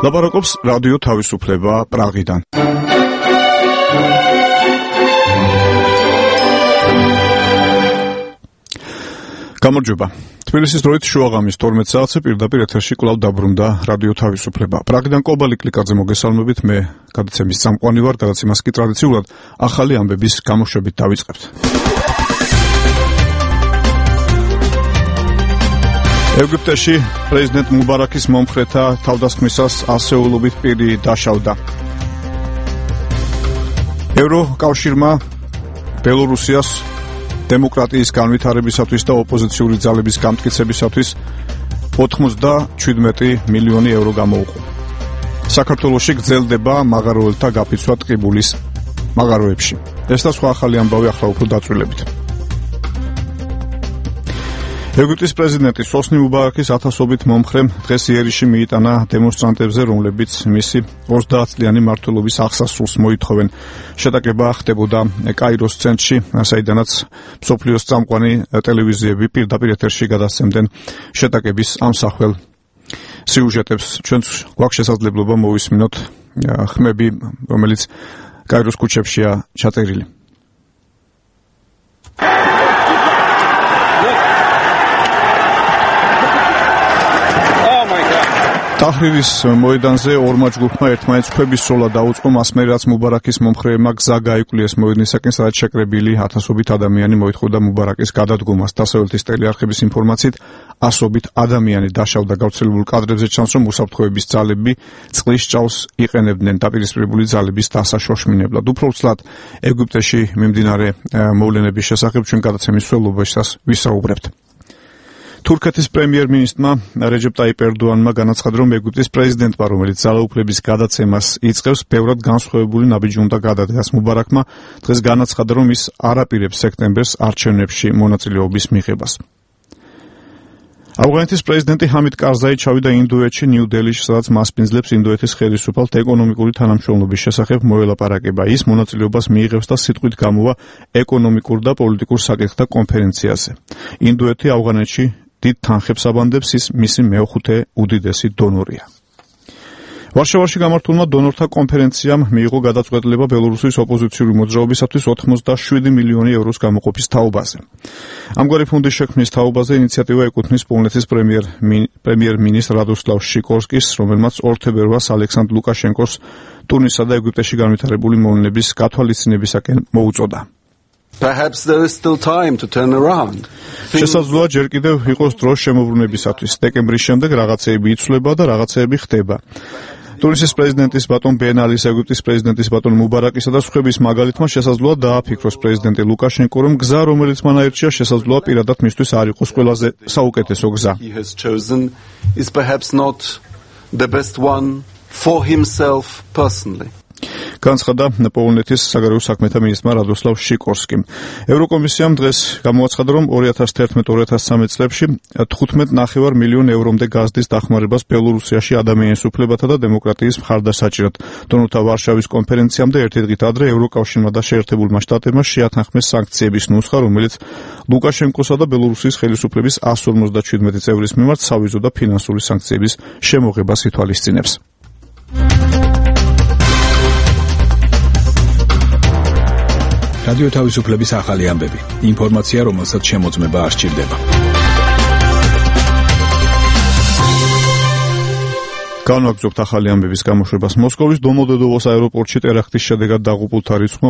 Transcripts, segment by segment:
ლაპარაკობს რადიო თავისუფლება პრაღიდან. გამარჯობა. თბილისის დროით შუაღამის 12 საათზე პირდაპირ ეთერში კვლავ დაბრუნდა რადიო თავისუფლება. პრაღიდან კობალი კლიკაძე მოგესალმებით, მე გადაცემის წამყვანი ვარ, გადაცემას კი ტრადიციულად ახალი ამბების გამოშვებით დავიწყებთ. ეგვიპტეში პრეზიდენტ მუბარაკის მომხრეთა თავდასხმისას ასეულობით პირი დაშავდა. ევროკავშირმა ბელორუსიას დემოკრატიის განვითარებისათვის და ოპოზიციური ძალების გამტკიცებისათვის 97 მილიონი ევრო გამოუყო. საქართველოში გრძელდება მაღაროელთა გაფიცვა ტყიბულის მაღაროებში. ეს და სხვა ახალი ამბავი ახლა უფრო დაწვრილებით. ეგვიპტის პრეზიდენტი სოსნი მუბარაკის ათასობით მომხრემ დღეს იერიში მიიტანა დემონსტრანტებზე, რომლებიც მისი 30 წლიანი მმართველობის აღსასრულს მოითხოვენ. შეტაკება ხდებოდა კაიროს ცენტრში, საიდანაც მსოფლიოს წამყვანი ტელევიზიები პირდაპირ ეთერში გადასცემდნენ შეტაკების ამსახველ სიუჟეტებს. ჩვენც გვაქვს შესაძლებლობა მოვისმინოთ ხმები, რომელიც კაიროს ქუჩებშია ჩაწერილი. ტაჰრირის მოედანზე ორმა ჯგუფმა ერთმანეთს ქვების სოლა დაუწყო, მასმე რაც მუბარაკის მომხრეებმა გზა გაიკვლიეს მოედნისაკენ, სადაც შეკრებილი ათასობით ადამიანი მოითხოვდა მუბარაკის გადადგომას. დასავლეთის ტელეარხების ინფორმაციით, ასობით ადამიანი დაშავდა. გავრცელებულ კადრებზე ჩანს, რომ უსაფრთხოების ძალები წყლის ჭაოს იყენებდნენ დაპირისპირებული ძალების დასაშოშმინებლად. უფრო ცლად ეგვიპტეში მიმდინარე მოვლენების შესახებ ჩვენ გადაცემის მსვლელობაშიც ვისაუბრებთ. თურქეთის პრემიერ-მინისტრმა რეჯეპ ტაიპ ერდოანმა განაცხადა, რომ ეგვიპტის პრეზიდენტმა, რომელიც ძალაუფლების გადაცემას იწყებს, ბევრად განსხვავებული ნაბიჯი უნდა გადადგას. მუბარაკმა დღეს განაცხადა, რომ ის არ აპირებს სექტემბერს არჩევნებში მონაწილეობის მიღებას. ავღანეთის პრეზიდენტი ჰამიდ კარზაი ჩავიდა ინდოეთში, ნიუ-დელhishში, სადაც მასპინძლებს ინდოეთის ხელისუფალთ ეკონომიკური თანამშრომლობის შესახებ მოელაპარაკება. ის მონაწილეობას მიიღებს და სიტყვით გამოვა ეკონომიკურ და პოლიტიკურ საკითხთა კონფერენციაზე. ინდოეთი ავღანეთში დიდ თანხებს აბანდებს, ის მისი მეოხუთე უდიდესი დონორია. ვარშავაში გამართულმა დონორთა კონფერენციამ მიიღო გადაწყვეტილება ბელორუსის ოპოზიციური მოძრაობისათვის 87 მილიონი ევროს გამოყოფის თაობაზე. ამგვარი ფონდის შექმნის თაობაზე ინიციატივა ეკუთვნის პოლონეთის პრემიერ-მინისტრ რადოსლავ შიკორსკის, რომელმაც 2 თებერვალს ალექსანდრ ლუკაშენკოს ტუნისსა და ეგვიპტეში განვითარებული მოვლენების გათვალისწინებისაკენ მოუწოდა. Perhaps there is still time to turn around. შესაძლოა ჯერ კიდევ იყოს დრო შემოbrunებისათვის. დეკემბრის შემდეგ რაღაცეები იცვლება და რაღაცეები ხდება. ტუნისის პრეზიდენტის ბატონ ბენ ალის, ეგვიპტის პრეზიდენტის ბატონ მუბარაკისა და სხვების მაგალითმა შესაძლოა დააფიქროს პრეზიდენტი ლუკაშენკო, რომ გზა, რომელიც მან აირჩია, შესაძლოა პირადად მისთვის არ იყოს ყველაზე საუკეთესო გზა. He has chosen is perhaps not the best one for himself personally. განცხადა პოლონეთის საგარეო საქმეთა მინისტრმა რადოსლავ შიკორსკიმ. ევროკომისიამ დღეს გამოაცხადა, რომ 2011-2013 წლებში 15.5 მილიონ ევრომდე გაზდის დახმარებას ბელორუსიაში ადამიანის უფლებათა და დემოკრატიის მხარდასაჭერად. დონორთა ვარშავის კონფერენციამდე ერთი დღით ადრე ევროკავშირმა და შეერთებულმა შტატებმა შეათანხმეს სანქციების ნუსხა, რომელიც ლუკაშენკოსა და ბელორუსის ხელისუფლების 157 წევრის მიმართ სავიზო და ფინანსური სანქციების შემოღებას ითვალისწინებს. რადიო თავისუფლების ახალი ამბები. ინფორმაცია, რომელსაც შემოწმება არ სჭირდება. განვაგრძობთ ახალი ამბების გამოშვებას. მოსკოვის დომოდედოვოს აეროპორტში ტერაქტის შედეგად დაღუპულთა რიცხვმა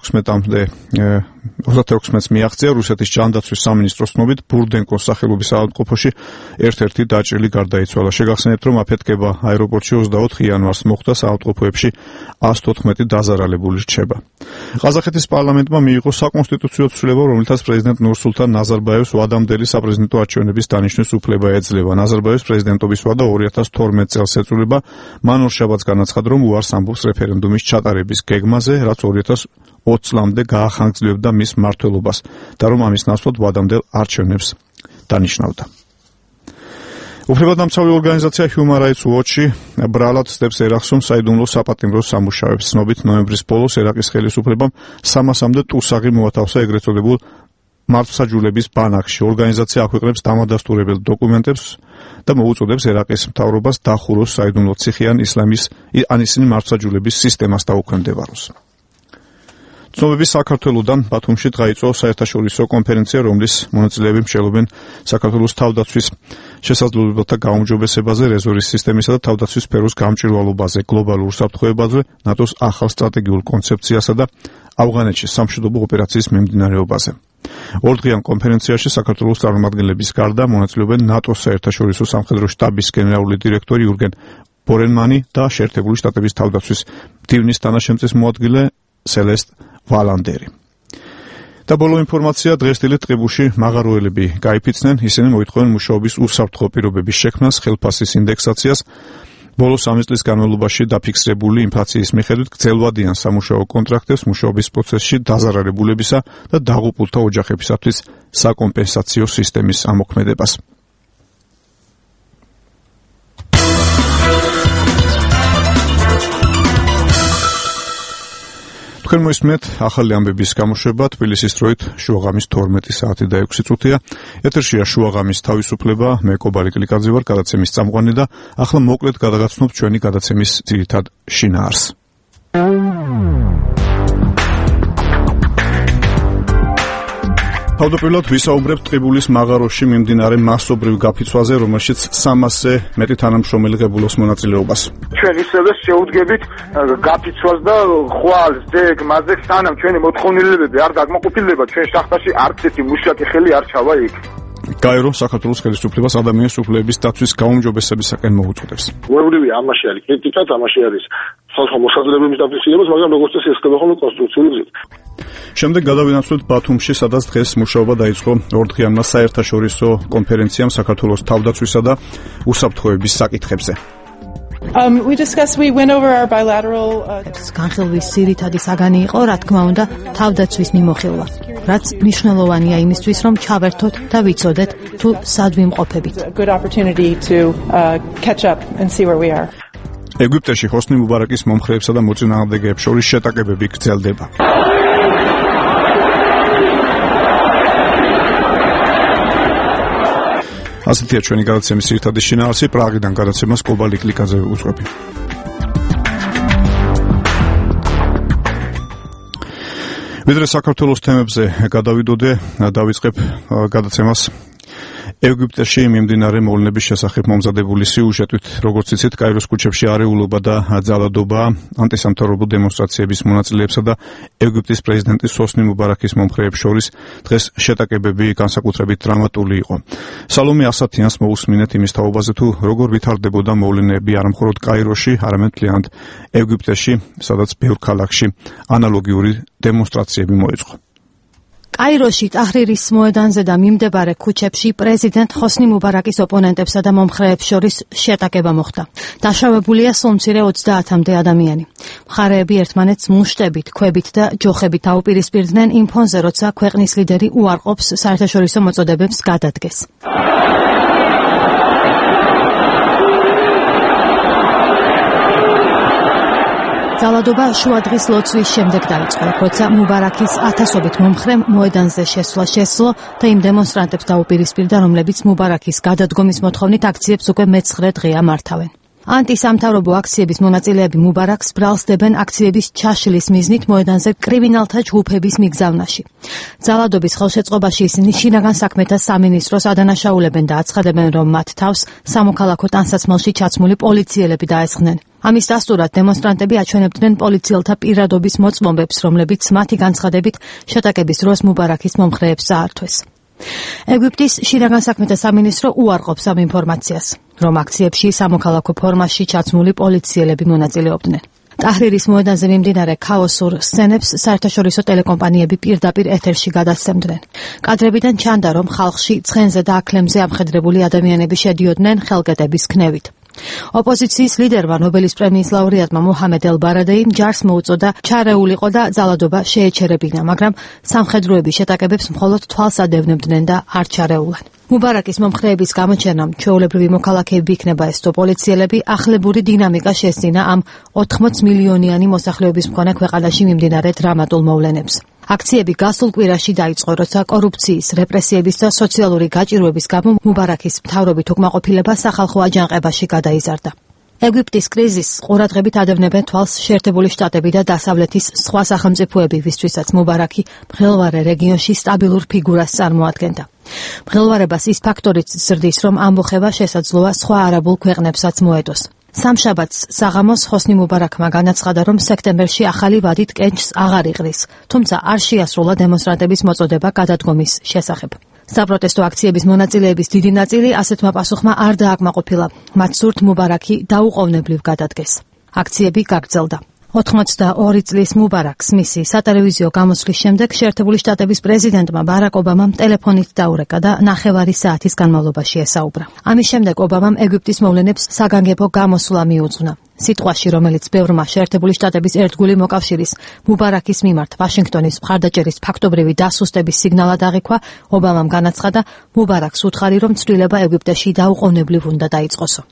36-ს მიაღწია. რუსეთის ჯანდაცვის სამინისტროს ცნობით, ბურდენკოს სახელობის ავადმყოფოში ერთ-ერთი დაჭრილი გარდაიცვალა. შეგახსენებთ, რომ აფეთქება აეროპორტში 24 იანვარს მოხდა, საავადმყოფოებში 114 დაზარალებული რჩება. ყაზახეთის პარლამენტმა მიიღო საკონსტიტუციო ცვლილება, რომელთაც პრეზიდენტ ნურსულთან ნაზარბაევს ვადამდელი საპრეზიდენტო არჩევნების დანიშნვის უფლება ეძლევა. ნაზარბაევს პრეზიდენტობის ვადა 2012 წელს ეწურება. მან ორშაბათს განაცხადა, რომ უარს ამბობს რეფერენდუმის ჩატარების გეგმაზე, რაც 2020 წლამდე გაახანგრძლივებდა მის მმართველობას და რომ ამის ნაცვლად ვადამდელ არჩევნებს დანიშნავდა. უფლებადამცავი ორგანიზაცია Human Rights Watch-ი ბრალად ცდებს ერაყს, რომ საიდუმლო საპატიმრო სამუშაოებს. ცნობით ნოემბრის ბოლოს ერაყის ხელისუფლებამ 300-მდე ტუსაღი მოათავსა ეგრეთ წოდებულ მართლმსაჯულების ბანაკში. ორგანიზაცია აქვეყნებს დამადასტურებელ დოკუმენტებს და მოუწოდებს ერაყის მთავრობას დახუროს საიდუმლო ციხე ან ისინი მართლმსაჯულების სისტემას დაუქვემდებაროს. ცნობების საქართველოსთან ბათუმში დღაიწო საერთაშორისო კონფერენცია, რომლის მონაწილეები მსჯელობენ საქართველოს თავდაცვის შესაძლებლობათა გაუმჯობესებაზე, რეზერვის სისტემისა და თავდაცვის სფეროს გამჭვირვალობაზე, გლობალურ საფრთხეებაზე, ნატოს ახალ სტრატეგიულ კონცეფციასა და ავღანეთში სამშვიდობო ოპერაციის მიმდინარეობაზე. ორდღიან კონფერენციაში საქართველოს წარმომადგენლების გარდა მონაწილეობენ ნატოს საერთაშორისო სამხედრო შტაბის გენერალური დირექტორი იურგენ ბორენმანი და შეერთებული შტატების თავდაცვის მდივნის თანაშემწეს მოადგილე სელესტ ვალანდერი. და ბოლო ინფორმაცია, დღეს დილით ტყიბულში მაღაროელები გაიფიცნენ, ისინი მოითხოვენ მუშაობის უსაფრთხო პირობების შექმნას, ხელფასის ინდექსაციას, ბოლო 3 წლის განმავლობაში დაფიქსირებული ინფლაციის მიხედვით გრძელვადიან სამუშაო კონტრაქტებს, მუშაობის პროცესში დაზარალებულებისა და დაღუპულთა ოჯახებისათვის საკომპენსაციო სისტემის ამოქმედებას. თქვენ მოისმენთ ახალი ამბების გამოშვება თბილისის დროით შუაღამის 12 საათი და 6 წუთია. ეთერშია შუაღამის თავისუფლება, მე კობალი კლიკაძე ვარ, გადაცემის წამყვანი და ახლა მოკლედ გადაგაცნობთ ჩვენი გადაცემის ძირითად შინაარსს. თავდაპირველად ვისაუბრებთ ტყიბულის მაღაროში მიმდინარე მასობრივ გაფიცვაზე, რომელშიც 300-ზე მეტი თანამშრომელი ღებულობს მონაწილეობას. ჩვენ ისევე შეუდგებით გაფიცვას და ხვალს, ძეგ, მაზეგ, სანამ ჩვენი მოთხოვნილებები არ დაგმოყოფილდება, ჩვენ შახტაში არც ერთი მუშაკი ხელი არ ჩავა იქ. გაერო საქართველოს ხელისუფლებას ადამიანის უფლებების დაცვის გაუმჯობესებისაკენ მოუწოდებს. უებრივია ამაში არის კრიტიკაც, ამაში არის სხვადასხვა მოსაზრებების დაფიქსირება, მაგრამ როგორც წესი ეს ხდება ხოლმე კონსტრუქციული გზით. შემდეგ გადავინაცვლოთ ბათუმში, სადაც დღეს მუშაობა დაიწყო ორდღიანმა საერთაშორისო კონფერენციამ საქართველოს თავდაცვისა და უსაფრთხოების საკითხებზე. We went over our bilateral განხილვის ძირითადი საგანი იყო, რა თქმა უნდა, თავდაცვის მიმოხილვა, რაც მნიშვნელოვანია იმისთვის, რომ ჩავერთოთ და ვიცოდეთ, თუ სად ვიმყოფებით. good opportunity to catch up and see where we are. ეგვიპტეში ჰოსნი მუბარაკის მომხრეებსა და მოწინააღმდეგეებს შორის შეტაკებები გრძელდება. ასეთია ჩვენი გადაცემის ძირითადი შინაარსი. პრაღიდან გადაცემას კობალი კლიკაძე უძღვები. ვიდრე საქართველოს თემებზე გადავიდოდე, დავიწყებ გადაცემას ეგვიპტეში მიმდინარე მოვლენების შესახებ მომზადებული სიუჟეტით. როგორც იცით, კაიროს ქუჩებში არეულობა და ძალადობა ანტისამთავრობო დემონსტრაციების მონაწილეებსა და ეგვიპტის პრეზიდენტის ჰოსნი მუბარაკის მომხრეებს შორის დღეს შეტაკებები განსაკუთრებით დრამატული იყო. სალომე ასათიანს მოусმინეთ იმის თაობაზე, თუ როგორ ვითარდებოდა მოვლენები არა მხოლოდ კაიროში, არამედ მთლიანად ეგვიპტეში, სადაც ბევრ ქალაქში ანალოგიური დემონსტრაციები მოეწყო. კაიროში ტაჰრირის მოედანზე და მიმდებარე ქუჩებში პრეზიდენტ ჰოსნი მუბარაკის ოპონენტებსა და მომხრეებს შორის შეტაკება მოხდა. დაშავებულია სულ-მცირე 30-მდე ადამიანი. მხარეები ერთმანეთს მუშტებით, ქვებით და ჯოხებით აუპირისპირდნენ იმ ფონზე, როცა ქვეყნის ლიდერი უარყოფს საერთაშორისო მოწოდებებს გადადგეს. ძალადობა შუადღის ლოცვის შემდეგ დაიწყო, როცა მუბარაკის ათასობით მომხრემ მოედანზე შესვლა შესძლო და იმ დემონსტრანტებს დაუპირისპირდა, რომლებიც მუბარაკის გადადგომის მოთხოვნით აქციებს უკვე მე-9 დღეა მართავენ. ანტისამთავრობო აქციების მონაწილეები მუბარაკს ბრალს დებენ აქციების ჩაშლის მიზნით მოედანზე კრიმინალთა ჯგუფების მიგზავნაში. ძალადობის ხელშეწყობაში ისინი შინაგან საქმეთა სამინისტროს ადანაშაულებენ და აცხადებენ, რომ მათ თავს სამოქალაქო ტანსაცმელში ჩაცმული პოლიციელები დაესხნენ. ამის დასტურად დემონსტრანტები აჩვენებდნენ პოლიციელთა პირადობის მოწმობებს, რომლებიც მათი განცხადებით შეტაკების დროს მუბარაკის მომხრეებს საართვეს. ეგვიპტის შინაგან საქმეთა სამინისტრო უარყოფს ამ ინფორმაციას, რომ აქციებში სამოქალაქო ფორმაში ჩაცმული პოლიციელები მონაწილეობდნენ. ტაჰრირის მოედანზე მიმდინარე ქაოსურ სცენებს საერთაშორისო ტელეკომპანიები პირდაპირ ეთერში გადასცემდნენ. კადრებიდან ჩანდა, რომ ხალხში ცხენზე და აქლემზე ამხედრებული ადამიანები შედიოდნენ ხელკეტების ქნევით. ოპოზიციის ლიდერმა ნობელის პრემიის ლაურეატმა მოჰამედ ელ-ბარადეიმ ჯარს მოუწოდა ჩარეულიყო და ძალადობა შეეჩერებინა, მაგრამ სამხედროები შეტაკებებს მხოლოდ თვალს ადევნებდნენ და არ ჩარეულან. მუბარაკის მომხრეების გამოჩენამ ჩვეულებრივი მოქალაქეები იქნება ეს თუ პოლიციელები ახლებური დინამიკა შესძინა ამ 80 მილიონიანი მოსახლეობის მქონე ქვეყანაში მიმდინარე დრამატულ მოვლენებს. აქციები გასულ კვირაში დაიწყო, როცა კორუფციის, რეპრესიების და სოციალური გაჭირვების გამო მუბარაკის მთავრობით უკმაყოფილება სახალხო აჯანყებაში გადაიზარდა. ეგვიპტის კრიზისს ყურადღებით ადევნებენ თვალს შეერთებული შტატები და დასავლეთის სხვა სახელმწიფოები, ვისთვისაც მუბარაკი მღელვარე რეგიონში სტაბილურ ფიგურას წარმოადგენდა. მღელვარებას ის ფაქტორიც ზრდის, რომ ამბოხება შესაძლოა სხვა არაბულ ქვეყნებსაც მოედოს. სამშაბათს საღამოს ხოსნი მუბარაკმა განაცხადა, რომ სექტემბერში ახალი ვადით კენჭს აღარ იყრის, თუმცა არ შეასრულა დემონსტრანტების მოწოდება გადადგომის შესახებ. საპროტესტო აქციების მონაწილეების დიდი ნაწილი ასეთმა პასუხმა არ დააკმაყოფილა. მათ სურთ მუბარაკი დაუყოვნებლივ გადადგეს. აქციები გაგრძელდა. 82 წლის მუბარაკს მისი სატელევიზიო გამოსვლის შემდეგ შეერთებული შტატების პრეზიდენტმა ბარაკ ობამამ ტელეფონით დაურეკა და 9 საათის განმავლობაში ესაუბრა. ამის შემდეგ ობამამ ეგვიპტის მოვლენებს საგანგებო გამოსვლა მიუძღვნა. სიტყვაში, რომელიც ბევრმა შეერთებული შტატების ერთგული მოკავშირის მუბარაკის მიმართ ვაშინგტონის მხარდაჭერის ფაქტობრივი დასუსტების სიგნალად აღიქვა, ობამამ განაცხადა, მუბარაკს უთხარი, რომ ცვლილება ეგვიპტეში დაუყოვნებლივ უნდა დაიწყოსო.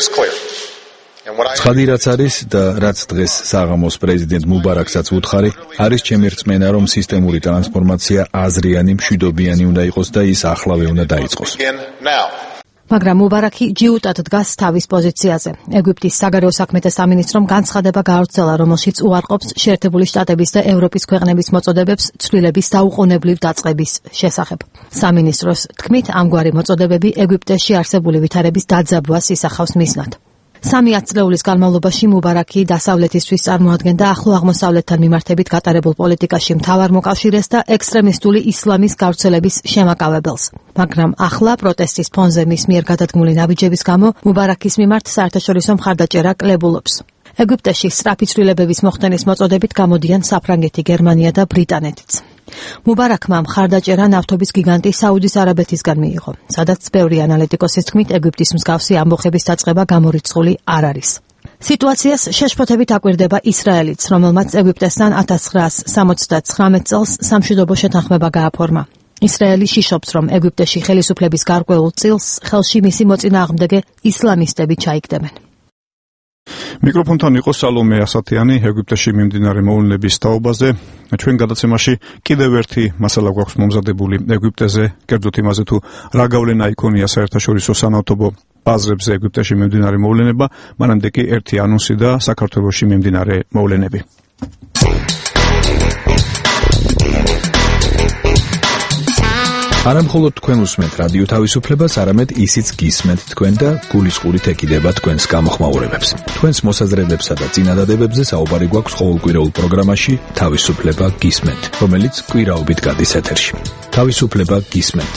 ცხადი რაც არის და რაც დღეს საღამოს პრეზიდენტ მუბარაკსაც უთხარი, არის ჩემი რწმენა, რომ სისტემური ტრანსფორმაცია აზრიანი, მშვიდობიანი უნდა იყოს და ის ახლავე უნდა დაიწყოს. მაგრამ მუბარაკი ჯიუტად დგას თავის პოზიციაზე. ეგვიპტის საგარეო საქმეთა სამინისტრომ განცხადება გაავრცელა, რომელშიც უარყოფს შეერთებული შტატების და ევროპის ქვეყნების მოწოდებებს ცვლილების დაუყოვნებლივ დაწყების შესახებ. სამინისტროს თქმით, ამგვარი მოწოდებები ეგვიპტეში არსებული ვითარების დაძაბვას ისახავს მიზნად. 3 ათწლეულის განმავლობაში მუბარაკი დასავლეთისთვის წარმოადგენდა ახლო აღმოსავლეთთან მიმართებით გატარებულ პოლიტიკაში მთავარ მოკავშირეს და ექსტრემისტული ისლამის გავრცელების შემაკავებელს. მაგრამ ახლა პროტესტის ფონზე მის მიერ გადადგმული ნაბიჯების გამო მუბარაკის მიმართ საერთაშორისო მხარდაჭერა კლებულობს. ეგვიპტეში სწრაფი ცვლილებების მოხდენის მოწოდებით გამოდიან საფრანგეთი, გერმანია და ბრიტანეთიც. მუბარაკმა მხარდაჭერა ნავთობის გიგანტი საუდის არაბეთისგან მიიღო, სადაც ბევრი ანალიტიკოსის თქმით ეგვიპტის მსგავსი ამბოხების დაწყება გამორიცხული არ არის. სიტუაციას შეშფოთებით აკვირდება ისრაელიც, რომელმაც ეგვიპტესთან 1979 წელს სამშვიდობო შეთანხმება გააფორმა. ისრაელი შიშობს, რომ ეგვიპტეში ხელისუფლების გარკვეულ წილს ხელში მისი მოწინააღმდეგე ისლამისტები ჩაიგდებენ. მიკროფონთან იყო სალომე ასათიანი ეგვიპტეში მიმდინარე მოვლენების თაობაზე. ჩვენ გადაცემაში კიდევ ერთი მასალა გვაქვს მომზადებული ეგვიპტეზე, კერძოდ იმაზე თუ რა გავლენა იქონია საერთაშორისო სანავთობო ბაზრებზე ეგვიპტეში მიმდინარე მოვლენება, მანამდე კი ერთი ანონსი და საქართველოში მიმდინარე მოვლენები. არა მხოლოდ თქვენ უსმენთ რადიო თავისუფლებას, არამედ ისიც გისმენთ თქვენ და გულისყურით ეკიდება თქვენს გამოხმაურებებს. თქვენს მოსაზრებებსა და წინადადებებზე საუბარი გვაქვს ყოველკვირეულ პროგრამაში თავისუფლება გისმენთ, რომელიც კვირაობით გადის ეთერში. თავისუფლება გისმენთ.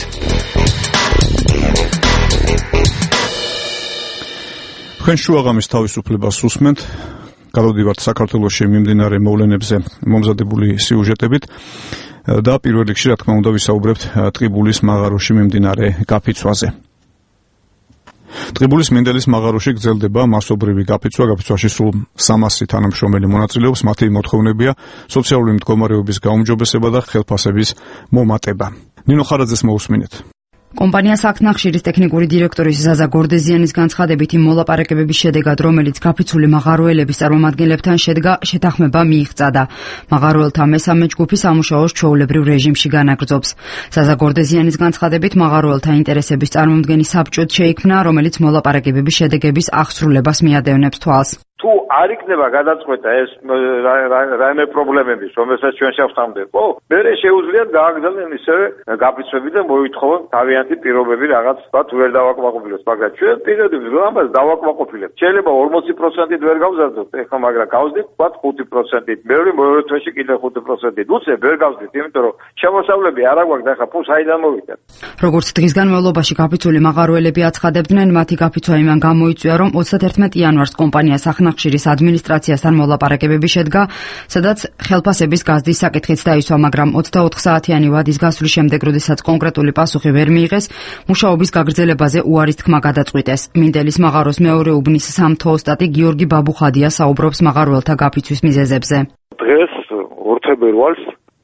თქვენ შუაღამის თავისუფლებას უსმენთ. გადავდივართ საქართველოში მიმდინარე მოვლენებზე მომზადებული სიუჟეტებით. და პირველ რიგში, რა თქმა უნდა, ვისაუბრებთ ტყიბულის მაღაროში მიმდინარე გაფიცვაზე. ტყიბულის მინდელის მაღაროში გრძელდება მასობრივი გაფიცვა, გაფიცვაში სულ 300 თანამშრომელი მონაწილეობს, მათი მოთხოვნებია სოციალური მდგომარეობის გაუმჯობესება და ხელფასების მომატება. ნინო ხარაძეს მოусმინეთ. კომპანია „საქნახშირის“ ტექნიკური დირექტორის ზაზა გორდეზიანის განცხადებით, იმ მოლაპარაკებების შედეგად, რომელიც გაფიცული მაღაროელების წარმომადგენლებთან შედგა, შეთანხმება მიიღწა. მაღაროელთა მესამე ჯგუფი სამუშაოს ჩვეულებრივ რეჟიმში განაგრძობს. ზაზა გორდეზიანის განცხადებით, მაღაროელთა ინტერესების წარმომდგენი საბჭოც შეიქმნა, რომელიც მოლაპარაკებების შედეგების აღსრულებას მიადევნებს თვალს. თუ არ იქნება გადაწყვეტა ეს რაიმე პრობლემების, რომელსაც ჩვენ შევხვდამდებო, მერე შეუძლიათ გააგრძელონ ისევე გაფიცვები და მოითხოვონ თავიანთი პირობები რაღაც ვთქვათ ვერ დავაკმაყოფილოთ, მაგრამ ჩვენ პირობებს ამას დავაკმაყოფილებთ. შეიძლება 40%-ით ვერ გავზარდოთ, ეხლა მაგრამ გავზდით ვთქვათ 5%-ით, მეორე თვეში კიდევ 5%-ით. უცებ ვერ გავზდით, იმიტომ რომ შემოსავლები არ აგვაქვს და ეხლა ფულს აიდან მოვიდეთ. როგორც დღის განმავლობაში გაფიცული მაღაროელები აცხადებდნენ, მათი გაფიცვა იმან გამოიწვია, რომ 31 იანვარს კომპანია „სახნახშირის“ ადმინისტრაციასთან მოლაპარაკებები შედგა, სადაც ხელფასების გაზრდის საკითხიც დაისვა, მაგრამ 24 საათიანი ვადის გასვლის შემდეგ, როდესაც კონკრეტული პასუხი ვერ მიიღეს, მუშაობის გაგრძელებაზე უარის თქმა გადაწყვიტეს. მინდელის მაღაროს მეორე უბნის სამთო-ოსტატი გიორგი ბაბუხადია საუბრობს მაღაროელთა გაფიცვის მიზეზებზე. დღეს 2 თებერვალს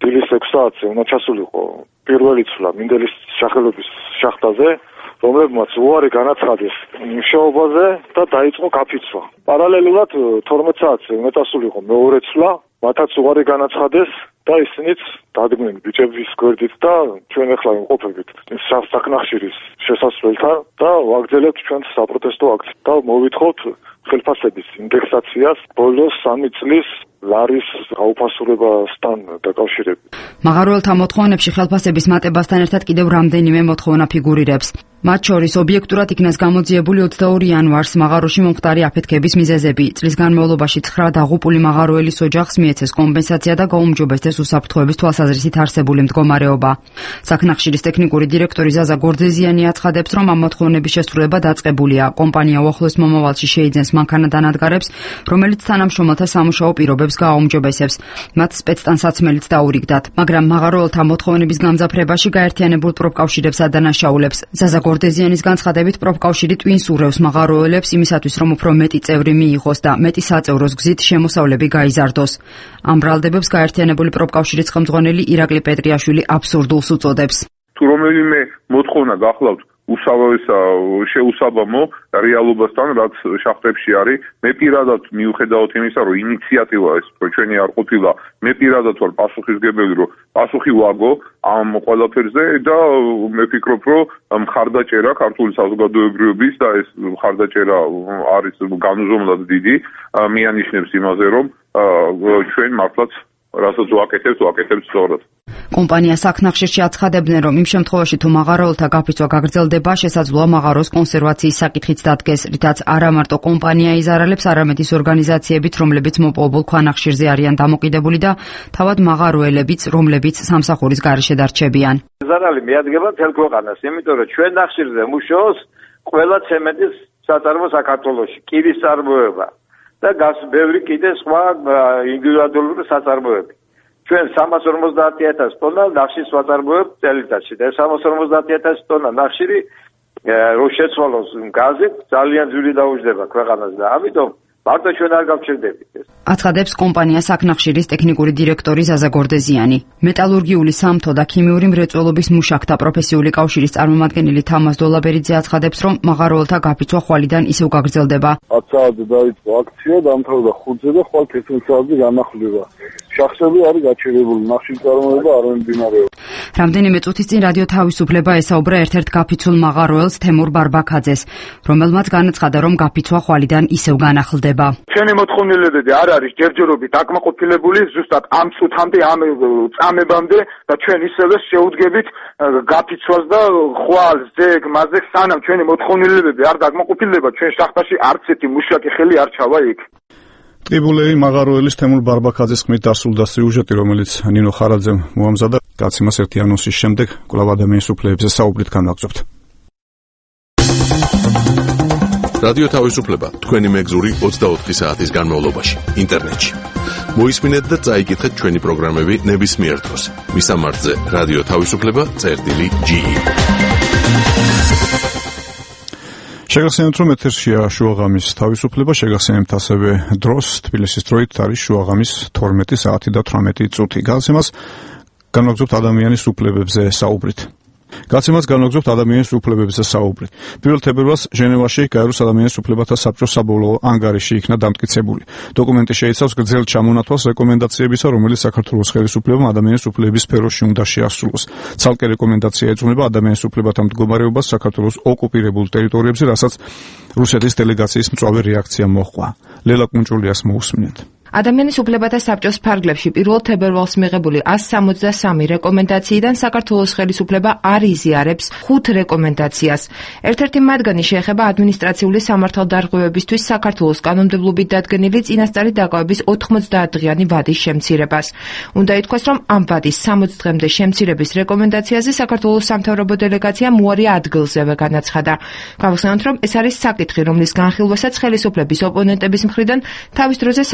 დილის 6 საათზე უნდა ჩასულიყო პირველი ცვლა მინდელის სახელობის შახტაზე, რომლებმაც უარი განაცხადეს მუშაობაზე და დაიწყო გაფიცვა. პარალელურად 12 საათზე უნდა წასულიყო მეორე ცვლა, მათაც უარი განაცხადეს და ისინიც დადგნენ ბიჭების გვერდით და ჩვენ ახლა ვიმყოფებით საქნახშირის შესასვლელთან და ვაგრძელებთ ჩვენ საპროტესტო აქციას და მოვითხოვთ ხელფასების ინდექსაციას ბოლოს 3 წლის ლარის გაუფასურებასთან დაკავშირებით. მაღაროელთა მოთხოვნებში ხელფასების მატებასთან ერთად კიდევ რამდენიმე მოთხოვნა ფიგურირებს. მათ შორის ობიექტურად იქნას გამოძიებული 22 იანვარს მაღაროში მომხდარი აფეთქების მიზეზები. წლის განმავლობაში 9 დაღუპული მაღაროელის ოჯახს მიეცეს კომპენსაცია და გაუმჯობესდეს უსაფრთხოების თვალსაზრისით არსებული მდგომარეობა. საქნახშირის ტექნიკური დირექტორი ზაზა გორდეზიანი აცხადებს, რომ ამ მოთხოვნების შესრულება დაწყებულია. კომპანია უახლოეს მომავალში შეიძენს მანქანა-დანადგარებს, რომელიც თანამშრომელთა სამუშაო პირობებს გააუმჯობესებს. მათ სპეცტანსაცმელიც დაურიგდათ, მაგრამ მაღაროელთა მოთხოვნების გამძაფრებაში გაერთიანებულ პროფკავშირებს ადანაშაულებს. ზაზა გორდეზიანის განცხადებით პროფკავშირი ტვინს ურევს მაღაროელებს იმისათვის, რომ უფრო მეტი წევრი მიიღოს და მეტი საწევროს გზით შემოსავლები გაიზარდოს. ამ ბრალდებებს გაერთიანებული პროფკავშირის ხელმძღვანელი ირაკლი პეტრიაშვილი აბსურდულს უწოდებს. თუ რომელიმე მოთხოვნა გახლავთ შეუსაბამო რეალობასთან, რაც შახტებში არის, მე პირადად მიუხედავად იმისა, რომ ინიციატივა ეს ჩვენი არ ყოფილა, მე პირადად ვარ პასუხისგებელი, რომ პასუხი ვაგო ამ ყველაფერზე და მე ვფიქრობ, რომ მხარდაჭერა ქართული საზოგადოებრივების და ეს მხარდაჭერა არის განუზომლად დიდი, მიანიშნებს იმაზე, რომ ჩვენ მართლაც რასაც ვაკეთებთ სწორად. კომპანია საქნახშირში აცხადებდნენ, რომ იმ შემთხვევაში თუ მაღაროელთა გაფიცვა გაგრძელდება, შესაძლოა მაღაროს კონსერვაციის საკითხიც დადგეს, რითაც არა მარტო კომპანია იზარალებს, არამედ ის ორგანიზაციებიც, რომლებიც მოპოვებულ ქვანახშირზე არიან დამოკიდებული და თავად მაღაროელებიც, რომლებიც სამსახურის გარეშე დარჩებიან. იზარალი მიადგება მთელ ქვეყანას, იმიტომ რომ ჩვენ ნახშირზე მუშაობს ყველა ცემენტის საწარმო საქართველოში, კირის წარმოება და ბევრი კიდე სხვა ინდივიდუალური საწარმოები. ჩვენ 350,000 ტონა ნახშირს ვაწარმოებთ წელიწადში და 350,000 ტონა ნახშირი რო შეცვალოს გაზით ძალიან ძვირი დაუჯდება ქვეყანას და ამიტომ მარტო ჩვენ არ გავჩერდებით ეს. აცხადებს კომპანია საქნახშირის ტექნიკური დირექტორი ზაზა გორდეზიანი. მეტალურგიული სამთო და ქიმიური მრეწველობის მუშაკთა პროფესიული კავშირის წარმომადგენელი თამაზ დოლაბერიძე აცხადებს, რომ მაღაროელთა გაფიცვა ხვალიდან ისევ გაგრძელდება. 10 საათზე დაიწყო აქცია, დამთავრდა 5-ზე და ხვალ 11 საათზე განახლდება. შახტები არის გაჩერებული, ნახშირის წარმოება არ მიმდინარეობს. რამდენიმე წუთის წინ რადიო თავისუფლება ესაუბრა ერთ-ერთ გაფიცულ მაღაროელს თემურ ბარბაქაძეს, რომელმაც განაცხადა, რომ გაფიცვა ხვალიდან ისევ განახლდება. ჩვენი მოთხოვნილებები არ არის ჯერჯერობით აკმაყოფილებული, ზუსტად ამ წუთამდე, ამ წამებამდე და ჩვენ ისევე შეუდგებით გაფიცვას და ხვალ, ზეგ, მაზეგ, სანამ ჩვენი მოთხოვნილებები არ დაკმაყოფილდება, ჩვენ შახტაში არც ერთი მუშაკი ხელი არ ჩავა იქ. ტყიბულელი მაღაროელის თემურ ბარბაქაძის ხმით დასრულდა სიუჟეტი, რომელიც ნინო ხარაძემ მოამზადა. გაცემას ერთი ანონსის შემდეგ კვლავ ადამიანის უფლებებზე საუბრით განვაგრძობთ. რადიო თავისუფლება თქვენი მეგზური 24 საათის განმავლობაში ინტერნეტში. მოისმინეთ და წაიკითხეთ ჩვენი პროგრამები ნებისმიერ დროს. მისამართზე რადიო თავისუფლება.ge. შეგახსენებთ, რომ ეთერშია შუაღამის თავისუფლება, შეგახსენებთ ასევე დროს, თბილისის დროით არის შუაღამის 12 საათი და 18 წუთი. გაცემას განვაგრძობთ ადამიანის უფლებებზე საუბრით. ადამიანის უფლებებზე საუბრით. 1 თებერვალს ჟენევაში გაეროს ადამიანის უფლებათა საბჭოს საბოლოო ანგარიში იქნა დამტკიცებული. დოკუმენტი შეიცავს გრძელ ჩამონათვალს რეკომენდაციებისა, რომელიც საქართველოს ხელისუფლებამ ადამიანის უფლებების სფეროში უნდა შეასრულოს. ცალკე რეკომენდაცია ეძღვნება ადამიანის უფლებათა მდგომარეობას საქართველოს ოკუპირებულ ტერიტორიებზე, რასაც რუსეთის დელეგაციის მწვავე რეაქცია მოჰყვა. ლელა კუნჭულიას მოусმინეთ. ადამიანის უფლებათა საბჭოს ფარგლებში 1 თებერვალს მიღებული 163 რეკომენდაციიდან საქართველოს ხელისუფლება არ იზიარებს 5 რეკომენდაციას. ერთ-ერთი მათგანი შეეხება ადმინისტრაციული სამართალდარღვევებისთვის საქართველოს კანონმდებლობით დადგენილი წინასწარი დაკავების 90 დღიანი ვადის შემცირებას. უნდა ითქვას, რომ ამ ვადის 60 დღემდე შემცირების რეკომენდაციაზე საქართველოს სამთავრობო დელეგაციამ უარი ადგილზევე განაცხადა. გავხსენოთ, რომ ეს არის საკითხი, რომლის განხილვასაც ხელისუფლების ოპონენტების მხრიდან თავის დროზე საქართველოს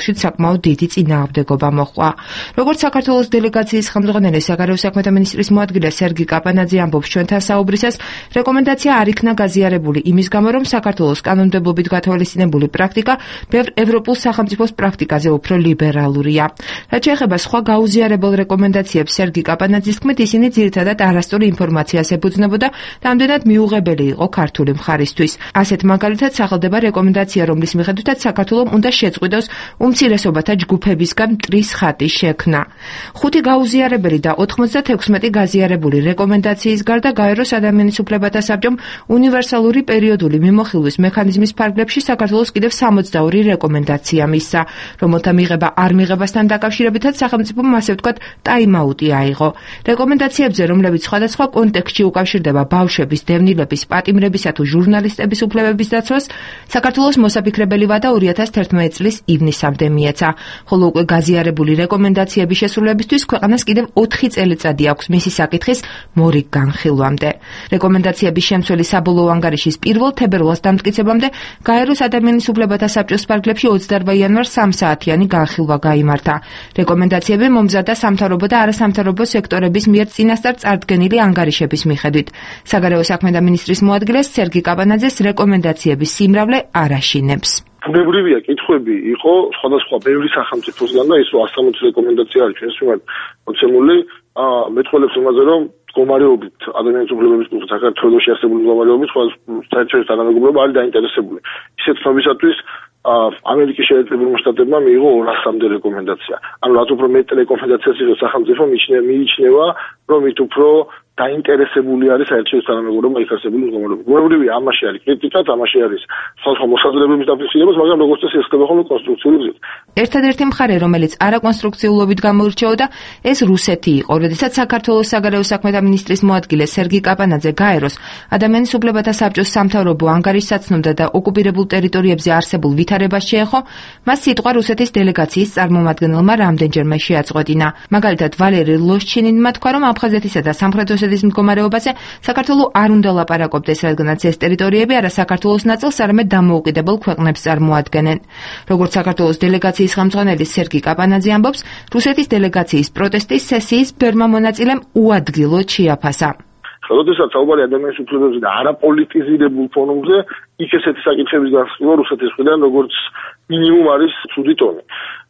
საქართველოში საკმაოდ დიდი წინააღმდეგობა მოჰყვა. როგორც საქართველოს დელეგაციის ხელმძღვანელი საგარეო საქმეთა მინისტრის მოადგილე სერგი კაპანაძე ამბობს ჩვენთან საუბრისას, რეკომენდაცია არ იქნა გაზიარებული იმის გამო, რომ საქართველოს კანონმდებლობით გათვალისწინებული პრაქტიკა ბევრ ევროპულ სახელმწიფოს პრაქტიკაზე უფრო ლიბერალურია. რაც შეეხება სხვა გაუზიარებელ რეკომენდაციებს, სერგი კაპანაძის თქმით, ისინი ძირითადად არასწორი ინფორმაციას ეფუძნებოდა და ამდენად მიუღებელი იყო ქართული მხარისთვის. ასეთ მაგალითად სახელდება რეკომენდაცია, რომლის მიხედვითაც საქართველომ უნდა შეწყვიტოს უმცირესობათა ჯგუფებისგან მტრის ხატის შექმნა. 5 გაუზიარებელი და 96 გაზიარებული რეკომენდაციის გარდა გაეროს ადამიანის უფლებათა საბჭომ უნივერსალური პერიოდული მიმოხილვის მექანიზმის ფარგლებში საქართველოს კიდევ 62 რეკომენდაცია მისცა, რომელთა მიღება არ მიღებასთან დაკავშირებითაც სახელმწიფომ ასე ვთქვათ ტაიმაუტი აიღო. რეკომენდაციებზე, რომლებიც სხვადასხვა კონტექსტში უკავშირდება ბავშვების, დევნილების, პატიმრებისა თუ ჟურნალისტების უფლებების დაცვას, საქართველოს მოსაფიქრებელი ვადა 2011 წლის ივნისამდე მიეცა, ხოლო უკვე გაზიარებული რეკომენდაციების შესრულებისთვის ქვეყანას კიდევ 4 წელიწადი აქვს მისი საკითხის მორიგ განხილვამდე. რეკომენდაციების შემცველი საბოლოო ანგარიშის 1 თებერვალს დამტკიცებამდე გაეროს ადამიანის უფლებათა საბჭოს ფარგლებში 28 იანვარს 3 საათიანი განხილვა გაიმართა. რეკომენდაციები მომზადდა სამთავრობო და არასამთავრობო სექტორების მიერ წინასწარ წარდგენილი ანგარიშების მიხედვით. საგარეო საქმეთა მინისტრის მოადგილე სერგი კაპანაძეს რეკომენდაციების სიმრავლე არ აშინებს. ბუნებრივია კითხვები იყო სხვადასხვა ბევრი სახელმწიფოსგან და ის 160 რეკომენდაცია არის ჩვენს მიმართ მოცემული. მეტყველებს იმაზე, რომ მდგომარეობით ადამიანის უფლებების კუთხით საქართველოში არსებული მდგომარეობით საერთაშორისო თანამეგობრობა არის დაინტერესებული. ისეთ ცნობისათვის ამერიკის შეერთებულმა შტატებმა მიიღო 200-მდე რეკომენდაცია. ანუ რაც უფრო მეტ რეკომენდაციას იღებს სახელმწიფო, მიიჩნევა, რომ ის უფრო დაინტერესებული არის საერთაშორისო თანამეგობრობა იქ არსებული მდგომარეობით. ბუნებრივია ამაში არის კრიტიკაც, ამაში არის სხვადასხვა მოსაზრებების დაფიქსირება, მაგრამ როგორც წესი ეს ხდება ხოლმე კონსტრუქციული გზით. ერთადერთი მხარე, რომელიც არაკონსტრუქციულობით გამოირჩეოდა, ეს რუსეთი იყო, როდესაც საქართველოს საგარეო საქმეთა მინისტრის მოადგილე სერგი კაპანაძე გაეროს ადამიანის უფლებათა საბჭოს სამთავრობო ანგარიშს აცნობდა და ოკუპირებულ ტერიტორიებზე არსებულ ვითარებას შეეხო, მას სიტყვა რუსეთის დელეგაციის წარმომადგენელმა რამდენჯერმე შეაწყვეტინა. მაგალითად, ვალერი ლოშჩინინმა თქვა, რომ აფხაზეთისა და სამხრეთ ოსეთის მდგომარეობაზე საქართველო არ უნდა ლაპარაკობდეს, რადგანაც ეს ტერიტორიები არა საქართველოს ნაწილს, არამედ დამოუკიდებელ ქვეყნებს წარმოადგენენ. როგორც საქართველოს დელეგაციის ხელმძღვანელი სერგი კაპანაძე ამბობს, რუსეთის დელეგაციის პროტესტის სესიის ბევრმა მონაწილემ უადგილოდ შეაფასა. როდესაც საუბარია ადამიანის უფლებებზე და არაპოლიტიზირებულ ფონზე, იქ ესეთი საკითხების განსხვავება რუსეთის მხრიდან როგორც მინიმუმ არის ცუდი ტონი.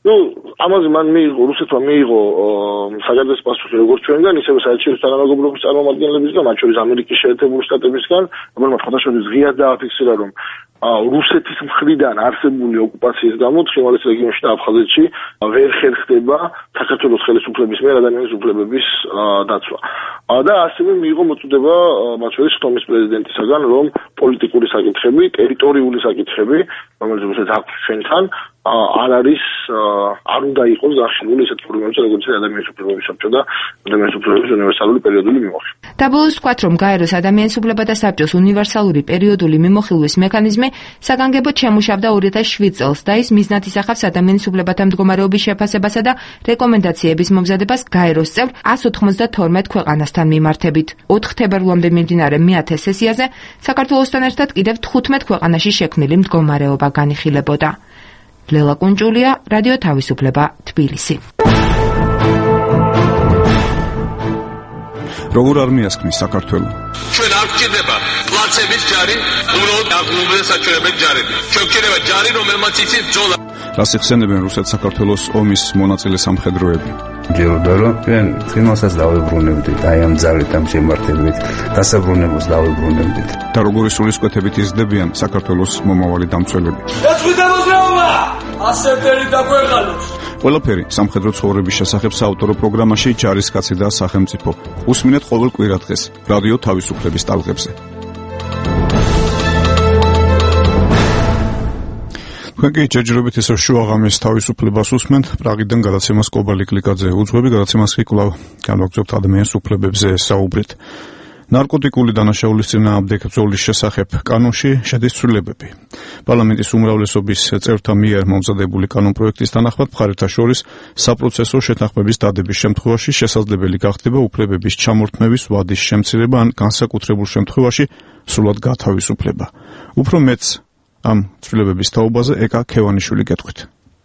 ამაზე მან რუსეთმა მიიღო საგარეო პასუხი როგორც ჩვენგან, ისევე საერთაშორისო თანამეგობრობის წარმომადგენლებისგან, მათ შორის ამერიკის შეერთებული შტატებისგან, რომელმაც ხათაშორის ღიად დააფიქსირა, რომ რუსეთის მხრიდან არსებული ოკუპაციის გამო ცხინვალის რეგიონში და აფხაზეთში ვერ ხერხდება საქართველოს ხელისუფლების მიერ ადამიანის უფლებების დაცვა. და ასევე მიიღო მოწოდება მათ შორის ხტომის პრეზიდენტისაგან, რომ პოლიტიკური საკითხები, ტერიტორიული საკითხები, რომელიც რუსეთს აქვს ჩვენთან, არ უნდა იყოს გახსნილი ისეთ პრობლემებზე, როგორც ადამიანის უფლებების საბჭო და ადამიანის უფლებების უნივერსალური პერიოდული მიმოხილვა. დაბოლოს ვთქვათ, რომ გაეროს ადამიანის უფლებათა საბჭოს უნივერსალური პერიოდული მიმოხილვის მექანიზმი საგანგებოდ შემუშავდა 2007 წელს და ის მიზნად ისახავს ადამიანის უფლებათა მდგომარეობის შეფასებასა და რეკომენდაციების მომზადებას გაეროს წევრ 192 ქვეყანასთან მიმართებით. 4 თებერვლამდე მიმდინარე მე-10 სესიაზე საქართველოსთან ერთად კიდევ 15 ქვეყანაში შექმნილი მდგომარეობა განიხილებოდა. ლელა კუნჭულია, რადიო თავისუფლება, თბილისი. როგორ არ მიასკნის საქართველო? ჩვენ არ გვჭირდება პლაცების ჯარი, უბრალოდ აღუბრუნდეს საჩვენებელი ჯარები. ჩვენ გვჭირდება ჯარი, რომელმაც იცის ბრძოლა. რას იხსენებენ რუსეთ-საქართველოს ომის მონაწილე სამხედროები? ჯეროდა რომ ჩვენ ცხინვალსაც დავებრუნებდით, აი ამ ძალით, ამ შემართებით, დასაბრუნებლს დავებრუნებდით. და როგორი სულისკვეთებით იზრდებიან საქართველოს მომავალი დამცველები? ეს ვიდა მოძრაობა! ასეთერი დაგვეღალოს. ყველაფერი სამხედრო ცხოვრების შესახებ საავტორო პროგრამაში ჯარისკაცი და სახელმწიფო. უსმინეთ ყოველ კვირადღეს რადიო თავისუფლების ტალღებზე. თქვენ კი ჯერჯერობით ისევ შუაღამის თავისუფლებას უსმენთ. პრაღიდან გადაცემას კობალი კლიკაძე უძღვები, გადაცემას კი კვლავ განვაგრძობთ ადამიანის უფლებებზე საუბრით. ნარკოტიკული დანაშაულის წინააღმდეგ ბრძოლის შესახებ კანონში შედის ცვლილებები. პარლამენტის უმრავლესობის წევრთა მიერ მომზადებული კანონპროექტის თანახმად მხარეთა შორის საპროცესო შეთანხმების დადების შემთხვევაში შესაძლებელი გახდება უფლებების ჩამორთმევის ვადის შემცირება ან განსაკუთრებულ შემთხვევაში სრულად გათავისუფლება. უფრო მეტს ამ ცვლილებების თაობაზე ეკა ქევანიშვილი გეტყვით.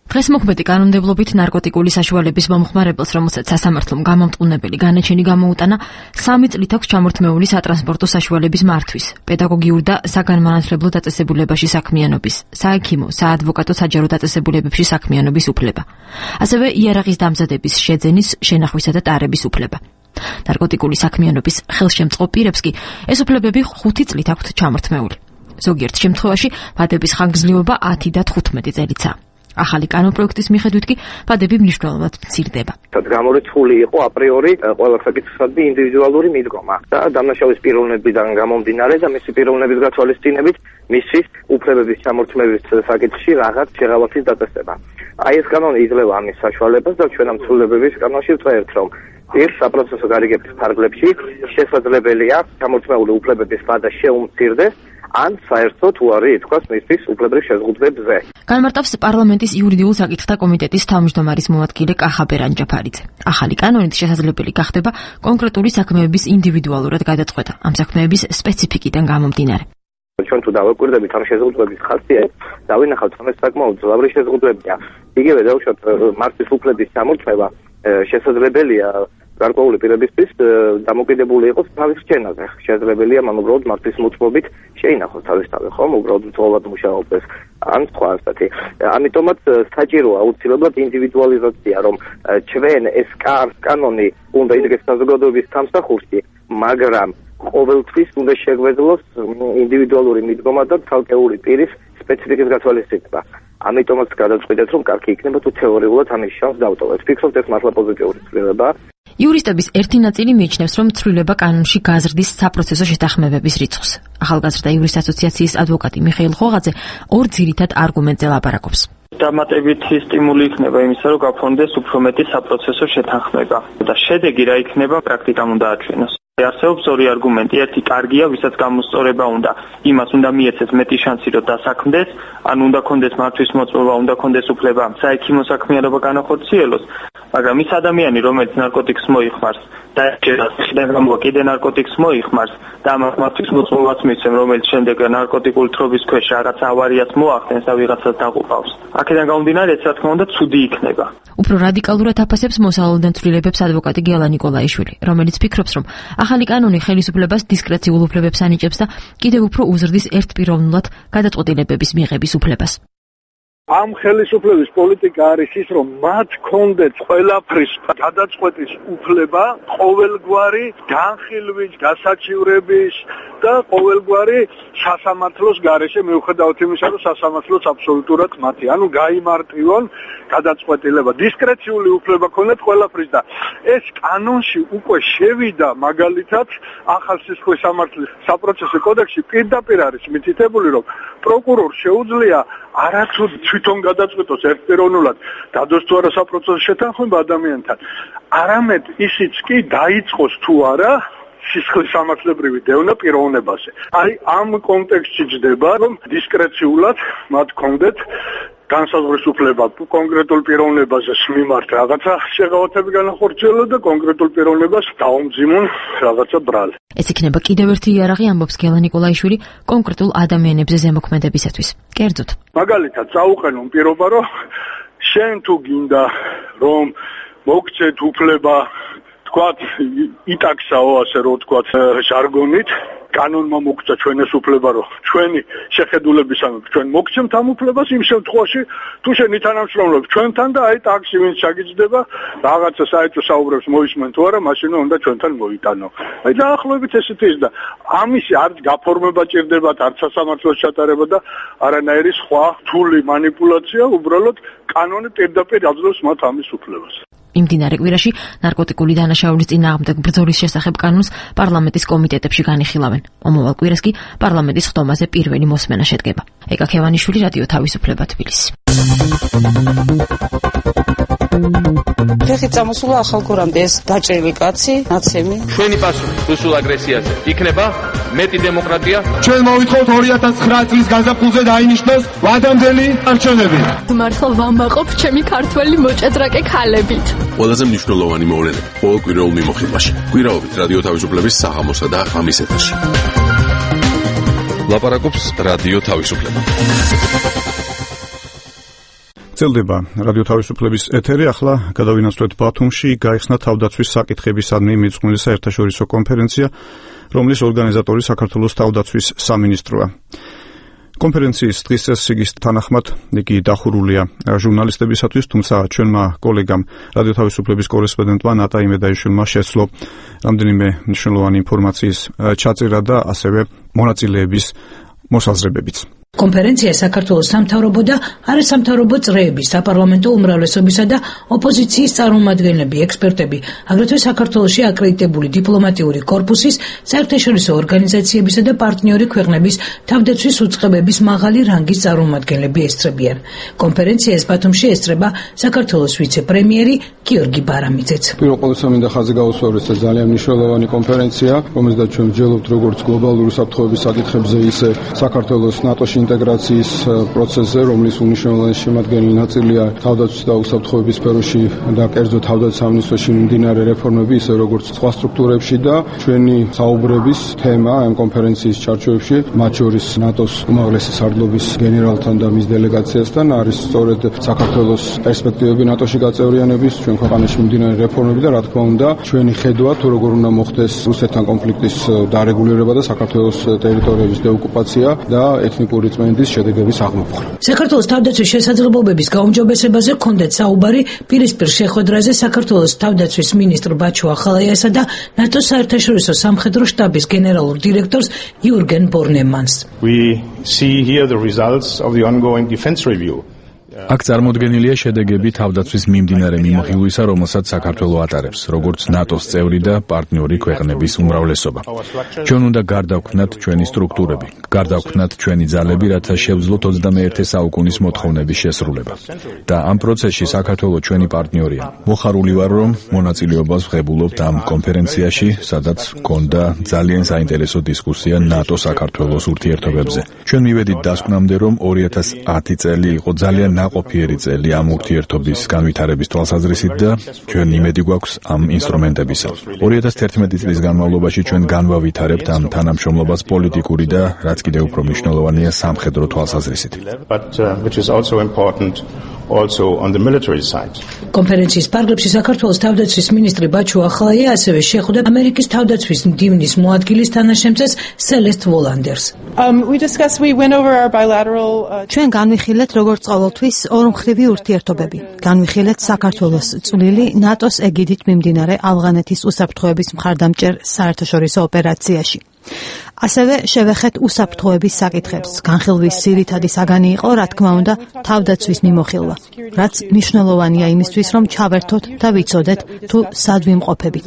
დღეს მოქმედი კანონმდებლობით ნარკოტიკული საშუალების მომხმარებელს, რომელსაც სასამართლომ გამომტყუნებელი განაჩენი გამოუტანა, 3 წლით აქვს ჩამორთმეული სატრანსპორტო საშუალების მართვის, პედაგოგიურ და საგანმანათლებლო დაწესებულებაში საქმიანობის, საექიმო, საადვოკატო საჯარო დაწესებულებებში საქმიანობის უფლება. ასევე იარაღის დამზადების, შეძენის, შენახვისა და ტარების უფლება. ნარკოტიკული საქმიანობის ხელშემწყო პირებს კი ეს უფლებები 5 წლით აქვთ ჩამორთმეული. ზოგიერთ შემთხვევაში ვადების ხანგრძლივობა 10 და 15 წელიწაა. ახალი კანონპროექტის მიხედვით კი ვადები მნიშვნელოვნად მცირდება. გამორიცხული იყო აპრიორი ყველა საკითხსადმი ინდივიდუალური მიდგომა და დამნაშავის პიროვნებიდან გამომდინარე და მისი პიროვნების გათვალისწინებით მისთვის უფლებების ჩამორთმევის საკითხში რაღაც შეღავათის დაწესება. აი ეს კანონი იძლევა ამის საშუალებას და ჩვენ ამ ცვლილებების კანონში ვწერთ, რომ საპროცესო გარიგების ფარგლებში შესაძლებელია ჩამორთმეული უფლებების ვადა შეუმცირდეს ან საერთოდ უარი ითქვას მისთვის უფლებრივ შეზღუდვებზე. განმარტავს პარლამენტის იურიდიულ საკითხთა კომიტეტის თავმჯდომარის მოადგილე კახა ბერანჯაფარიძე. ახალი კანონით შესაძლებელი გახდება კონკრეტული საქმეების ინდივიდუალურად გადაწყვეტა, ამ საქმეების სპეციფიკიდან გამომდინარე. ჩვენ თუ დავაკვირდებით ამ შეზღუდვების ხასიათს, დავინახავთ, რომ ეს საკმაოდ მძლავრი შეზღუდვებია. იგივე დავუშვათ მართვის უფლების ჩამორთმევა შესაძლებელია გარკვეული პირებისთვის დამოკიდებული იყოს თავის რჩენაზე. შესაძლებელია მან უბრალოდ მართვის მოწმობით შეინახოს თავისთავად, ხომ, უბრალოდ მწვავად მუშაობდეს ან სხვა ასეთი. ამიტომაც საჭიროა აუცილებლად ინდივიდუალიზაცია, რომ ჩვენ ეს კანონი უნდა იდგეს საზოგადოების სამსახურში, მაგრამ ყოველთვის უნდა შეგვეძლოს ინდივიდუალური მიდგომა და ცალკეული პირის სპეციფიკის გათვალისწინება. ამიტომაც გადავწყვიტეთ, რომ კარგი იქნება თუ თეორიულად ამის შანსს დავტოვეთ. ვფიქრობთ, ეს მართლა პოზიტიური ცვლილებაა. იურისტების ერთი ნაწილი მიიჩნევს, რომ ცვლილება კანონში გაზრდის საპროცესო შეთანხმებების რიცხვს. ახალგაზრდა იურისტ ასოციაციის ადვოკატი მიხეილ ხოღაძე ორ ძირითად არგუმენტზე ლაპარაკობს. დამატებითი სტიმული იქნება იმისა, რომ გაფორმდეს უფრო მეტი საპროცესო შეთანხმება და შედეგი რა იქნება პრაქტიკამ უნდა აჩვენოს. არსებობს ორი არგუმენტი. ერთი კარგია, ვისაც გამოსწორება უნდა, იმას უნდა მიეცეს მეტი შანსი, რომ დასაქმდეს, ან უნდა კონდეს მართვის მოწმობა, უნდა კონდეს უფლება საექიმო საქმიანობა განახორციელოს. მაგრამ ის ადამიანი, რომელიც ნარკოტიკს მოიხმარს და შეიძლება გამოვა კიდე ნარკოტიკს მოიხმარს და მართვის მოწმობაც მისცემ, რომელიც შემდეგ ნარკოტიკული თრობის ქვეშ რაღაც ავარიას მოახდენს და ვიღაცას დაყუყავს. აქედან გამომდინარე, რა თქმა უნდა, ცუდი იქნება. უფრო რადიკალურად აფასებს მოსალოდნელ ცვლილებებს ადვოკატი გიალა ნიკოლაიშვილი, რომელიც ფიქრობს, რომ ახალი კანონი ხელისუფლებას დისკრეციულ უფლებებს ანიჭებს და კიდევ უფრო უზრდის ერთპიროვნულად გადაწყვეტილებების მიღების უფლებას. ამ ხელისუფლების პოლიტიკა არის ის, რომ მათ კონდეთ ყველაფრის გადაწყვეტის უფლება, ყოველგვარი განხილვის, გასაჩივრების და ყოველგვარი სასამართლოს გარეშე, მიუხედავად იმისა, რომ სასამართლოც აბსოლუტურად მათი, ანუ გაიმარტივონ გადაწყვეტილება. დისკრეციული უფლება კონდეთ ყველაფრის და ეს კანონში უკვე შევიდა, მაგალითად, ახალ სისხლის სამართლის საპროცესო კოდექსში პირდაპირ არის მითითებული, რომ პროკურორს შეუძლია არათუ თვითონ გადაწყვეტოს ერთპიროვნულად დადოს თუ არა საპროცესო შეთანხმება ადამიანთან, არამედ ისიც კი დაიწყოს თუ არა სისხლის სამართლებრივი დევნა პიროვნებაზე. აი ამ კონტექსტში ჯდება, რომ დისკრეციულად მათ კონდეთ განსაზღვრის უფლება კონკრეტულ პიროვნებაზე მიმართ რაღაცა შეღავათები განახორციელონ და კონკრეტულ პიროვნებას დაუმძიმონ რაღაცა ბრალი. ეს იქნება კიდევ ერთი იარაღი, ამბობს გიალა ნიკოლაიშვილი, კონკრეტულ ადამიანებზე ზემოქმედებისათვის. კერძოდ, მაგალითად, წაუყენონ პირობა, რომ შენ თუ გინდა რომ მოგცეთ უფლება, თქვათ, იტაქსაო, ასე რომ თქვათ, ჟარგონით, კანონმა მოგცა ჩვენ ეს უფლება, რომ ჩვენი შეხედულებისამებრ ჩვენ მოგცემთ ამ უფლებას იმ შემთხვევაში, თუ შენ ითანამშრომლობ ჩვენთან და აი ტაქსი ვინც შეგიძლება რაღაცა საერთო საუბრებს მოისმენ თუ არა, მაშინ უნდა ჩვენთან მოიტანო. აი დაახლოებით ესეთი ის და ამისი არც გაფორმება ჭირდებათ, არც სასამართლოს ჩატარება და არანაირი სხვა რთული манипуляცია, უბრალოდ კანონი პირდაპირ აძლევს მათ ამის უფლებას. იმდინარე კვირაში ნარკოტიკული დანაშაულის წინააღმდეგ ბრძოლის შესახებ კანონს პარლამენტის კომიტეტებში განიხილავენ. მომავალ კვირას კი პარლამენტის ხდომაზე პირველი მოსმენა შედგება. ეკა ქევანიშვილი, რადიო თავისუფლება, თბილისი. ფეხით წამოსულა ახალგორამდე ეს დაჭრილი კაცი, ნაცემი. ჩვენი პასუხი რუსულ აგრესიაზე იქნება მეტი დემოკრატია. ჩვენ მოვითხოვთ 2009 წლის გაზაფხულზე დაინიშნოს ვადამდელი არჩევნები. მართლა ვამაყობ ჩემი ქართველი მოჭადრაკე ქალებით. ყველაზე მნიშვნელოვანი მოვლენები ყოველ კვირაულ მიმოხილვაში. კვირაობით რადიო თავისუფლების საღამოსა და ღამის ეთერში. ლაპარაკობს რადიო თავისუფლება. გრძელდება რადიო თავისუფლების ეთერი. ახლა გადავინაცვლეთ ბათუმში გაიხსნა თავდაცვის საკითხებისადმი მიძღვნილი საერთაშორისო კონფერენცია, რომლის ორგანიზატორი საქართველოს თავდაცვის სამინისტროა. კონფერენციის დღის წესრიგის თანახმად იგი დახურულია ჟურნალისტებისათვის, თუმცა ჩვენმა კოლეგამ რადიო თავისუფლების კორესპონდენტმა ნატა იმედაიშვილმა შეძლო რამდენიმე მნიშვნელოვანი ინფორმაციის ჩაწერა და ასევე მონაწილეების მოსაზრებებიც. კონფერენცია საქართველოს სამთავრობო და არასამთავრობო წრეები, საპარლამენტო უმრავლესობისა და ოპოზიციის წარმომადგენლები, ექსპერტები, აგრეთვე საქართველოში აკრედიტებული დიპლომატიური კორპუსის, საერთაშორისო ორგანიზაციებისა და პარტნიორი ქვეყნების თავდაცვის უწყებების მაღალი რანგის წარმომადგენლები ესწრებიან. კონფერენციას ბათუმში ესწრება საქართველოს ვიცე-პრემიერი გიორგი ბარამიძეც. პირველ ყოვლისა მინდა ხაზი გაუსვაროს, ეს ძალიან მნიშვნელოვანი კონფერენცია, რომელზეც ჩვენ ვჯერობთ როგორც გლობალური საფრთხეების საკითხებზე, ისე საქართველოს ნატოში ინტეგრაციის პროცესზე, რომლის უნიშნელოვანი შემადგენელი ნაწილია თავდაცვის და უსაფრთხოების სფეროში და კერძო თავდაცვის სამინისტროში მიმდინარე რეფორმები, ისე როგორც სხვა სტრუქტურებში და ჩვენი საუბრების თემა ამ კონფერენციის ჩარჩოებში, მათ შორის ნატოს უმაღლესი სარდლობის გენერალთან და მის დელეგაციასთან არის სწორედ საქართველოს პერსპექტივები ნატოში გაწევრიანების, ჩვენ ქვეყანაში მიმდინარე რეფორმები და რა თქმა უნდა, ჩვენი ხედვა თუ როგორ უნდა მოხდეს რუსეთთან კონფლიქტის დარეგულირება და საქართველოს ტერიტორიების დეოკუპაცია და ეთნიკური წმენდის შედეგების აღმოფხვრა. საქართველოს თავდაცვის შესაძლებლობების გაუმჯობესებაზე ჰქონდათ საუბარი პირისპირ შეხვედრაზე საქართველოს თავდაცვის მინისტრ ბაჩო ახალაიასა და ნატოს საერთაშორისო სამხედრო შტაბის გენერალურ დირექტორს იურგენ ბორნემანს. We see here the results of the ongoing defense review. აქ წარმოდგენილია შედეგები თავდაცვის მიმდინარე მიმოხილვისა, რომელსაც საქართველო ატარებს, როგორც ნატოს წევრი და პარტნიორი ქვეყნების უმრავლესობა. ჩვენ უნდა გარდაგვქნათ ჩვენი სტრუქტურები, გარდაგვქნათ ჩვენი ძალები, რათა შევძლოთ 21 საუკუნის მოთხოვნების შესრულება. და ამ პროცესში საქართველო ჩვენი პარტნიორია. მოხარული ვარ, რომ მონაწილეობას ვღებულობთ ამ კონფერენციაში, სადაც გქონდა ძალიან საინტერესო დისკუსია ნატო-საქართველოს ურთიერთობებზე. ჩვენ მივედით დასკვნამდე, რომ 2010 წელი იყო ძალიან ყოფიერი წელი ამ ურთიერთობის განვითარების თვალსაზრისით და ჩვენ იმედი გვაქვს ამ ინსტრუმენტებისა. 2011 წლის განმავლობაში ჩვენ განვავითარებთ ამ თანამშრომლობას პოლიტიკური და რაც კიდევ უფრო მნიშვნელოვანია სამხედრო თვალსაზრისით. კონფერენციის პარგლებში საქართველოს თავდაცვის მინისტრი ბაჩო ახალაია ასევე შეხვდა ამერიკის თავდაცვის მდივნის მოადგილის თანაშემწეს სელესტ ვოლანდერს. ჩვენ განვიხილეთ როგორც ყოველთვის ორმხრივი ურთიერთობები. განვიხილეთ საქართველოს წვლილი ნატოს ეგიდით მიმდინარე ავღანეთის უსაფრთხოების მხარდამჭერ საერთაშორისო ოპერაციაში. ასევე შევეხეთ უსაფრთხოების საკითხებს. განხილვის ძირითადი საგანი იყო, რა თქმა უნდა, თავდაცვის მიმოხილვა, რაც მნიშვნელოვანია იმისთვის, რომ ჩავერთოთ და ვიცოდეთ თუ სად ვიმყოფებით.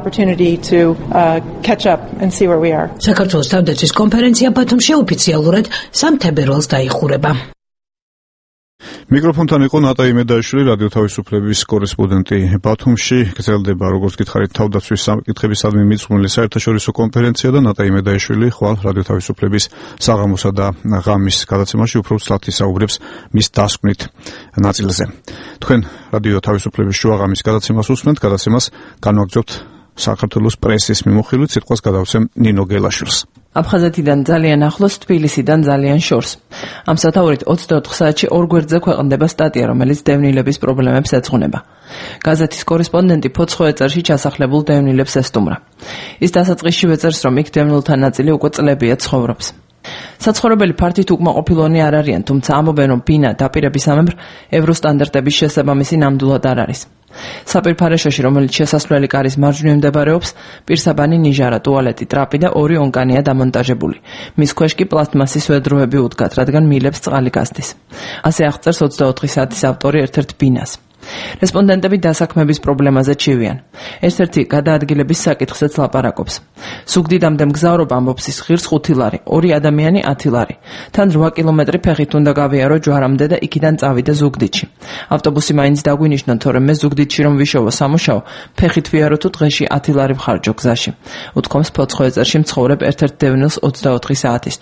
საქართველოს თავდაცვის კონფერენცია ბათუმში ოფიციალურად 3 თებერვალს დაიხურება. მიკროფონთან იყო ნატა იმედაიშვილი, რადიო თავისუფლების კორესპონდენტი ბათუმში. გრძელდება, როგორც გითხარით, თავდაცვის საკითხებისადმი მიძღვნილი საერთაშორისო კონფერენცია და ნატა იმედაიშვილი ხვალ რადიო თავისუფლების საღამოსა და ღამის გადაცემაში უფრო ცლად ისაუბრებს მის დასკვნით ნაწილზე. თქვენ რადიო თავისუფლების შუაღამის გადაცემას უსმენთ, გადაცემას განვაგრძობთ საქართველოს პრესის მიმოხილვით, სიტყვას გადავცემ ნინო გელაშვილს. აფხაზეთიდან ძალიან ახლოს, თბილისიდან ძალიან შორს. ამ სათაურით 24 საათში ორ გვერდზე ქვეყნდება სტატია, რომელიც დევნილების პრობლემებს ეძღვნება. გაზეთის კორესპონდენტი ფოცხოვეწარში ჩასახლებულ დევნილებს ესტუმრა. ის დასაწყისშივე წერს, რომ იქ დევნილთა ნაწილი უკვე წლებია ცხოვრობს. საცხოვრებელი ფართით უკმაყოფილონი არ არიან, თუმცა ამობენ, რომ ბინა დაპირების ამებრ ევროსტანდარტების შესაბამისი ნამდვილად არ არის. საპირფარეშოში, რომელიც შესასვლელი კარის მარჯვნივ მდებარეობს, პირსაბანი ნიჟარა, ტუალეტი, ტრაპი და 2 ონკანია დამონტაჟებული. მის ქვეშ კი პლასტმასის ვედროები უდგათ, რადგან მილებს წყალი გასდის. ასე აღწერს 24 საათის ავტორი ერთ-ერთ ბინას. რესპონდენტები დასაქმების პრობლემაზე ჩივიან. ერთ-ერთი გადაადგილების საკითხზეც ლაპარაკობს. სუგდიდამდე მგზავრობა ამბობს ის ღირს 5 ლარი, 2 ადამიანი 10 ლარი. თან 8 კილომეტრი ფეხით უნდა გავიარო ჯვარამდე და იქიდან წავიდე ზუგდიდში. ავტობუსი მაინც დაგვინიშნა, თორემ მე ზუგდიდში რომ ვიშოვო სამუშაო, ფეხით ვიარო თუ დღეში 10 ლარი ვხარჯო გზაში. უთქვამს ფოცხოვეწარში მცხოვრებ ერთ-ერთ დევნილს 24 საათისთვის.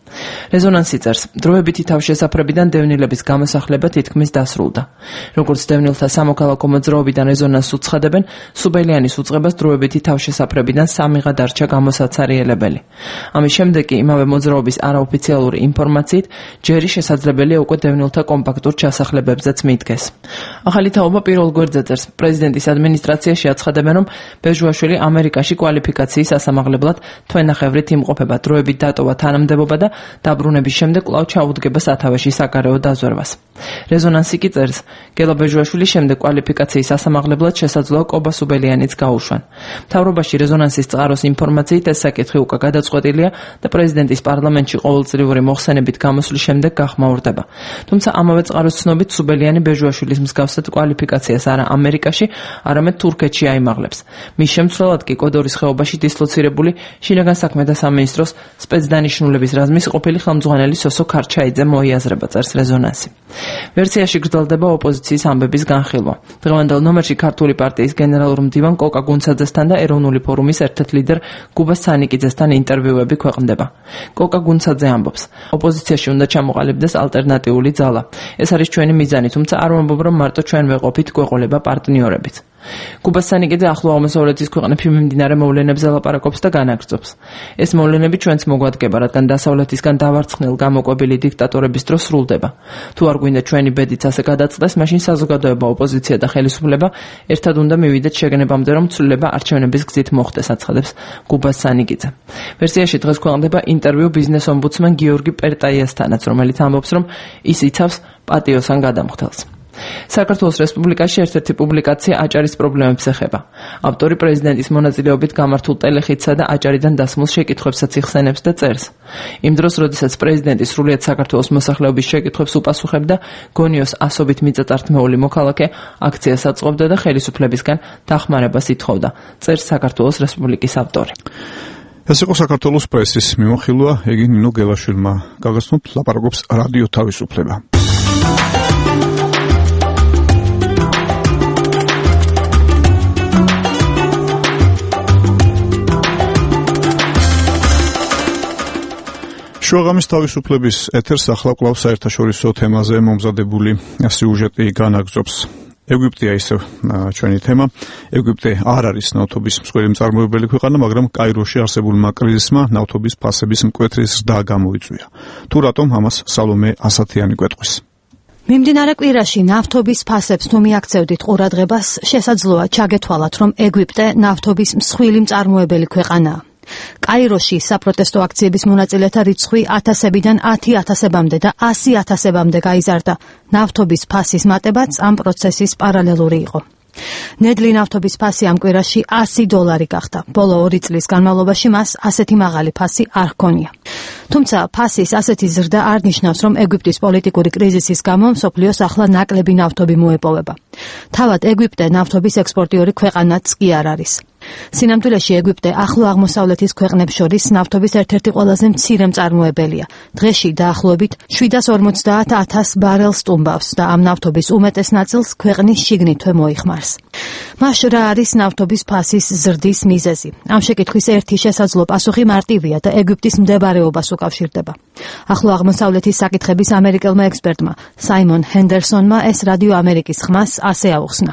რეზონანსი წერს, დროებითი თავშესაფრებიდან დევნილების გამოსახლება თითქმის დასრულდა. როგორც დევნილთა სამოქალაქო მოძრაობიდან რეზონანსს უცხადებენ, სუბელიანის უწყებას დროებითი თავშესაფრებიდან 3-ღა დარჩა გამოსაცარიელებელი. ამის შემდეგ კი იმავე მოძრაობის არაოფიციალური ინფორმაციით, ჯერი შესაძლებელია უკვე დევნილთა კომპაქტურ ჩასახლებებზეც მიდგეს. ახალი თაობა პირველ გვერდზე წერს, პრეზიდენტის ადმინისტრაციაში აცხადებენ, რომ ბეჟუაშვილი ამერიკაში კვალიფიკაციის სასამაღლებლად თვენახევრით იმყოფება, დროებით დატოვა თანამდებობა და დაბრუნების შემდეგ კვლავ ჩაუდგება სათავეში საგარეო დაზვერვას. რეზონანსი კი წერს, გელა ბეჟუაშვილის შემდეგ კვალიფიკაციის სასამაღლებლად შესაძლოა კობა სუბელიანიც გაუშვან. მთავრობაში რეზონანსის წყაროს ინფორმაციით ეს საკითხი უკვე გადაწყვეტილია და პრეზიდენტის პარლამენტში ყოველწლიური მოხსენებით გამოსვლის შემდეგ გახმაურდება. თუმცა ამავე წყაროს ცნობით სუბელიანი ბეჟუაშვილის მსგავსად კვალიფიკაციას არა ამერიკაში, არამედ თურქეთში აიმაღლებს. მის შემცვლელად კი კოდორის ხეობაში დისლოცირებული შინაგან საქმეთა სამინისტროს სპეცდანიშნულების რაზმის ყოფილი ხელმძღვანელი სოსო ქარჩაიძე მოიაზრება, წერს რეზონანსი. ვერსიაში გრძელდება ოპოზიციის ამბების განხილვა. დღევანდელ ნომერში ქართული პარტიის გენერალურ მდივან კოკა გუნცაძესთან და ეროვნული ფორუმის ერთ-ერთ ლიდერ გუბა სანიკიძესთან ინტერვიუები ქვეყნდება. კოკა გუნცაძე ამბობს, ოპოზიციაში უნდა ჩამოყალიბდეს ალტერნატიული ძალა. ეს არის ჩვენი მიზანი, თუმცა არ ვამბობ, რომ მარტო ჩვენ ვეყოფით გვეყოლება პარტნიორებით. კუბას სანიკიძე ახლო აღმოსავლეთის ქვეყნებში მიმდინარე მოვლენებზე ლაპარაკობს და განაგრძობს. ეს მოვლენები ჩვენც მოგვადგება, რადგან დასავლეთისგან დავარცხნილ გამოკვებილი დიქტატორების დრო სრულდება. თუ არ გვინდა ჩვენი ბედიც ასე გადაწყდეს, მაშინ საზოგადოება, ოპოზიცია და ხელისუფლება ერთად უნდა მივიდეთ შეგნებამდე, რომ ცვლილება არჩევნების გზით მოხდეს, აცხადებს კუბას სანიკიძე. ვერსიაში დღეს ქვეყნდება ინტერვიუ ბიზნეს ომბუდსმენ გიორგი პერტაიასთანაც, რომელიც ამბობს, რომ ის იცავს პატიოსან გადამხდელს. საქართველოს რესპუბლიკაში ერთ-ერთი პუბლიკაცია აჭარის პრობლემებს ეხება. ავტორი პრეზიდენტის მონაწილეობით გამართულ ტელეხიდსა და აჭარიდან დასმულ შეკითხვებსაც იხსენებს და წერს. იმ დროს, როდესაც პრეზიდენტი სრულიად საქართველოს მოსახლეობის შეკითხვებს უპასუხებდა, გონიოს ასობით მიწათართმეული მოქალაქე აქციას აწყობდა და ხელისუფლებისგან დახმარებას ითხოვდა, წერს საქართველოს რესპუბლიკის ავტორი. ეს იყო საქართველოს პრესის მიმოხილვა, იგი ნინო გელაშვილმა. გაგაცნობთ, ლაპარაკობს რადიო თავისუფლება. შუაღამის თავისუფლების ეთერს ახლა კვლავ საერთაშორისო თემაზე მომზადებული სიუჟეტი განაგრძობს. ეგვიპტეა ისევ ჩვენი თემა. ეგვიპტე არ არის ნავთობის მსხვილი მწარმოებელი ქვეყანა, მაგრამ კაიროში არსებულმა კრიზისმა ნავთობის ფასების მკვეთრი ზრდა გამოიწვია. თუ რატომ, ამას სალომე ასათიანი გვეტყვის. მიმდინარე კვირაში ნავთობის ფასებს თუ მიაქცევდით ყურადღებას, შესაძლოა ჩაგეთვალათ, რომ ეგვიპტე ნავთობის მსხვილი მწარმოებელი ქვეყანაა. კაიროში საპროტესტო აქციების მონაწილეთა რიცხვი 1000-დან 10,000-ამდე და 100,000-ამდე გაიზარდა. ნავთობის ფასის მატებაც ამ პროცესის პარალელური იყო. ნედლი ნავთობის ფასი ამ კვირაში $100 გახდა. ბოლო 2 წლის განმავლობაში მას ასეთი მაღალი ფასი არ ჰქონია. თუმცა ფასის ასეთი ზრდა არ ნიშნავს, რომ ეგვიპტის პოლიტიკური კრიზისის გამო მსოფლიოს ახლა ნაკლები ნავთობი მოეპოვება. თავად ეგვიპტე ნავთობის ექსპორტიორი ქვეყანაც კი არ არის. სინამდვილეში ეგვიპტე ახლო აღმოსავლეთის ქვეყნებს შორის ნავთობის ერთ-ერთი ყველაზე მცირე მწარმოებელია. დღეში დაახლოებით 750,000 ბარელს სტუმბავს და ამ ნავთობის უმეტეს ნაწილს ქვეყნის შიგნითვე მოიხმარს. მას რა არის ნავთობის ფასის ზრდის მიზეზი? ამ შეკითხვის ერთი შესაძლო პასუხი მარტივია და ეგვიპტის მდებარეობას უკავშირდება. ახლო აღმოსავლეთის საკითხების ამერიკელმა ექსპერტმა საიმონ ჰენდერსონმა ეს რადიო ამერიკის ხმას ასე აუხსნა.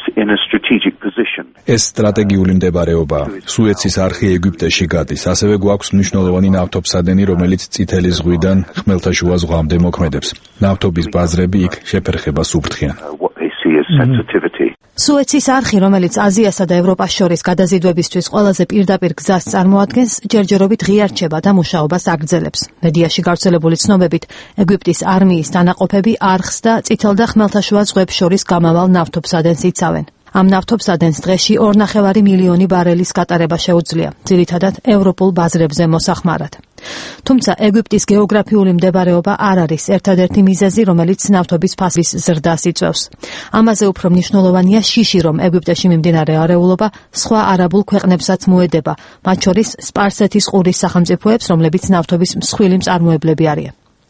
ეს სტრატეგიული მდებარეობაა. სუეცის არხი ეგვიპტეში გადის. ასევე გვაქვს მნიშვნელოვანი ნავთობსადენი, რომელიც წითელი ზღვიდან ხმელთაშუა ზღვამდე მოქმედებს. ნავთობის ბაზრები იქ შეფერხებას უფრთხიან. სუეცის არხი, რომელიც აზიასა და ევროპას შორის გადაზიდვებისთვის ყველაზე პირდაპირ გზას წარმოადგენს, ჯერჯერობით ღია რჩება და მუშაობას აგრძელებს. მედიაში გავრცელებული ცნობებით, ეგვიპტის არმიის დანაყოფები არხს და წითელ და ხმელთაშუა ზღვებს შორის გამავალ ნავთობსადენს იცავენ. ამ ნავთობსადენს დღეში 2,5 მილიონი ბარელის გატარება შეუძლია, ძირითადად ევროპულ ბაზრებზე მოსახმარად. თუმცა ეგვიპტის გეოგრაფიული მდებარეობა არ არის ერთადერთი მიზეზი, რომელიც ნავთობის ფასის ზრდას იწვევს. ამაზე უფრო მნიშვნელოვანია შიში, რომ ეგვიპტეში მიმდინარე არეულობა სხვა არაბულ ქვეყნებსაც მოედება, მათ შორის სპარსეთის ყურის სახელმწიფოებს, რომლებიც ნავთობის მსხვილი მწარმოებლები არიან.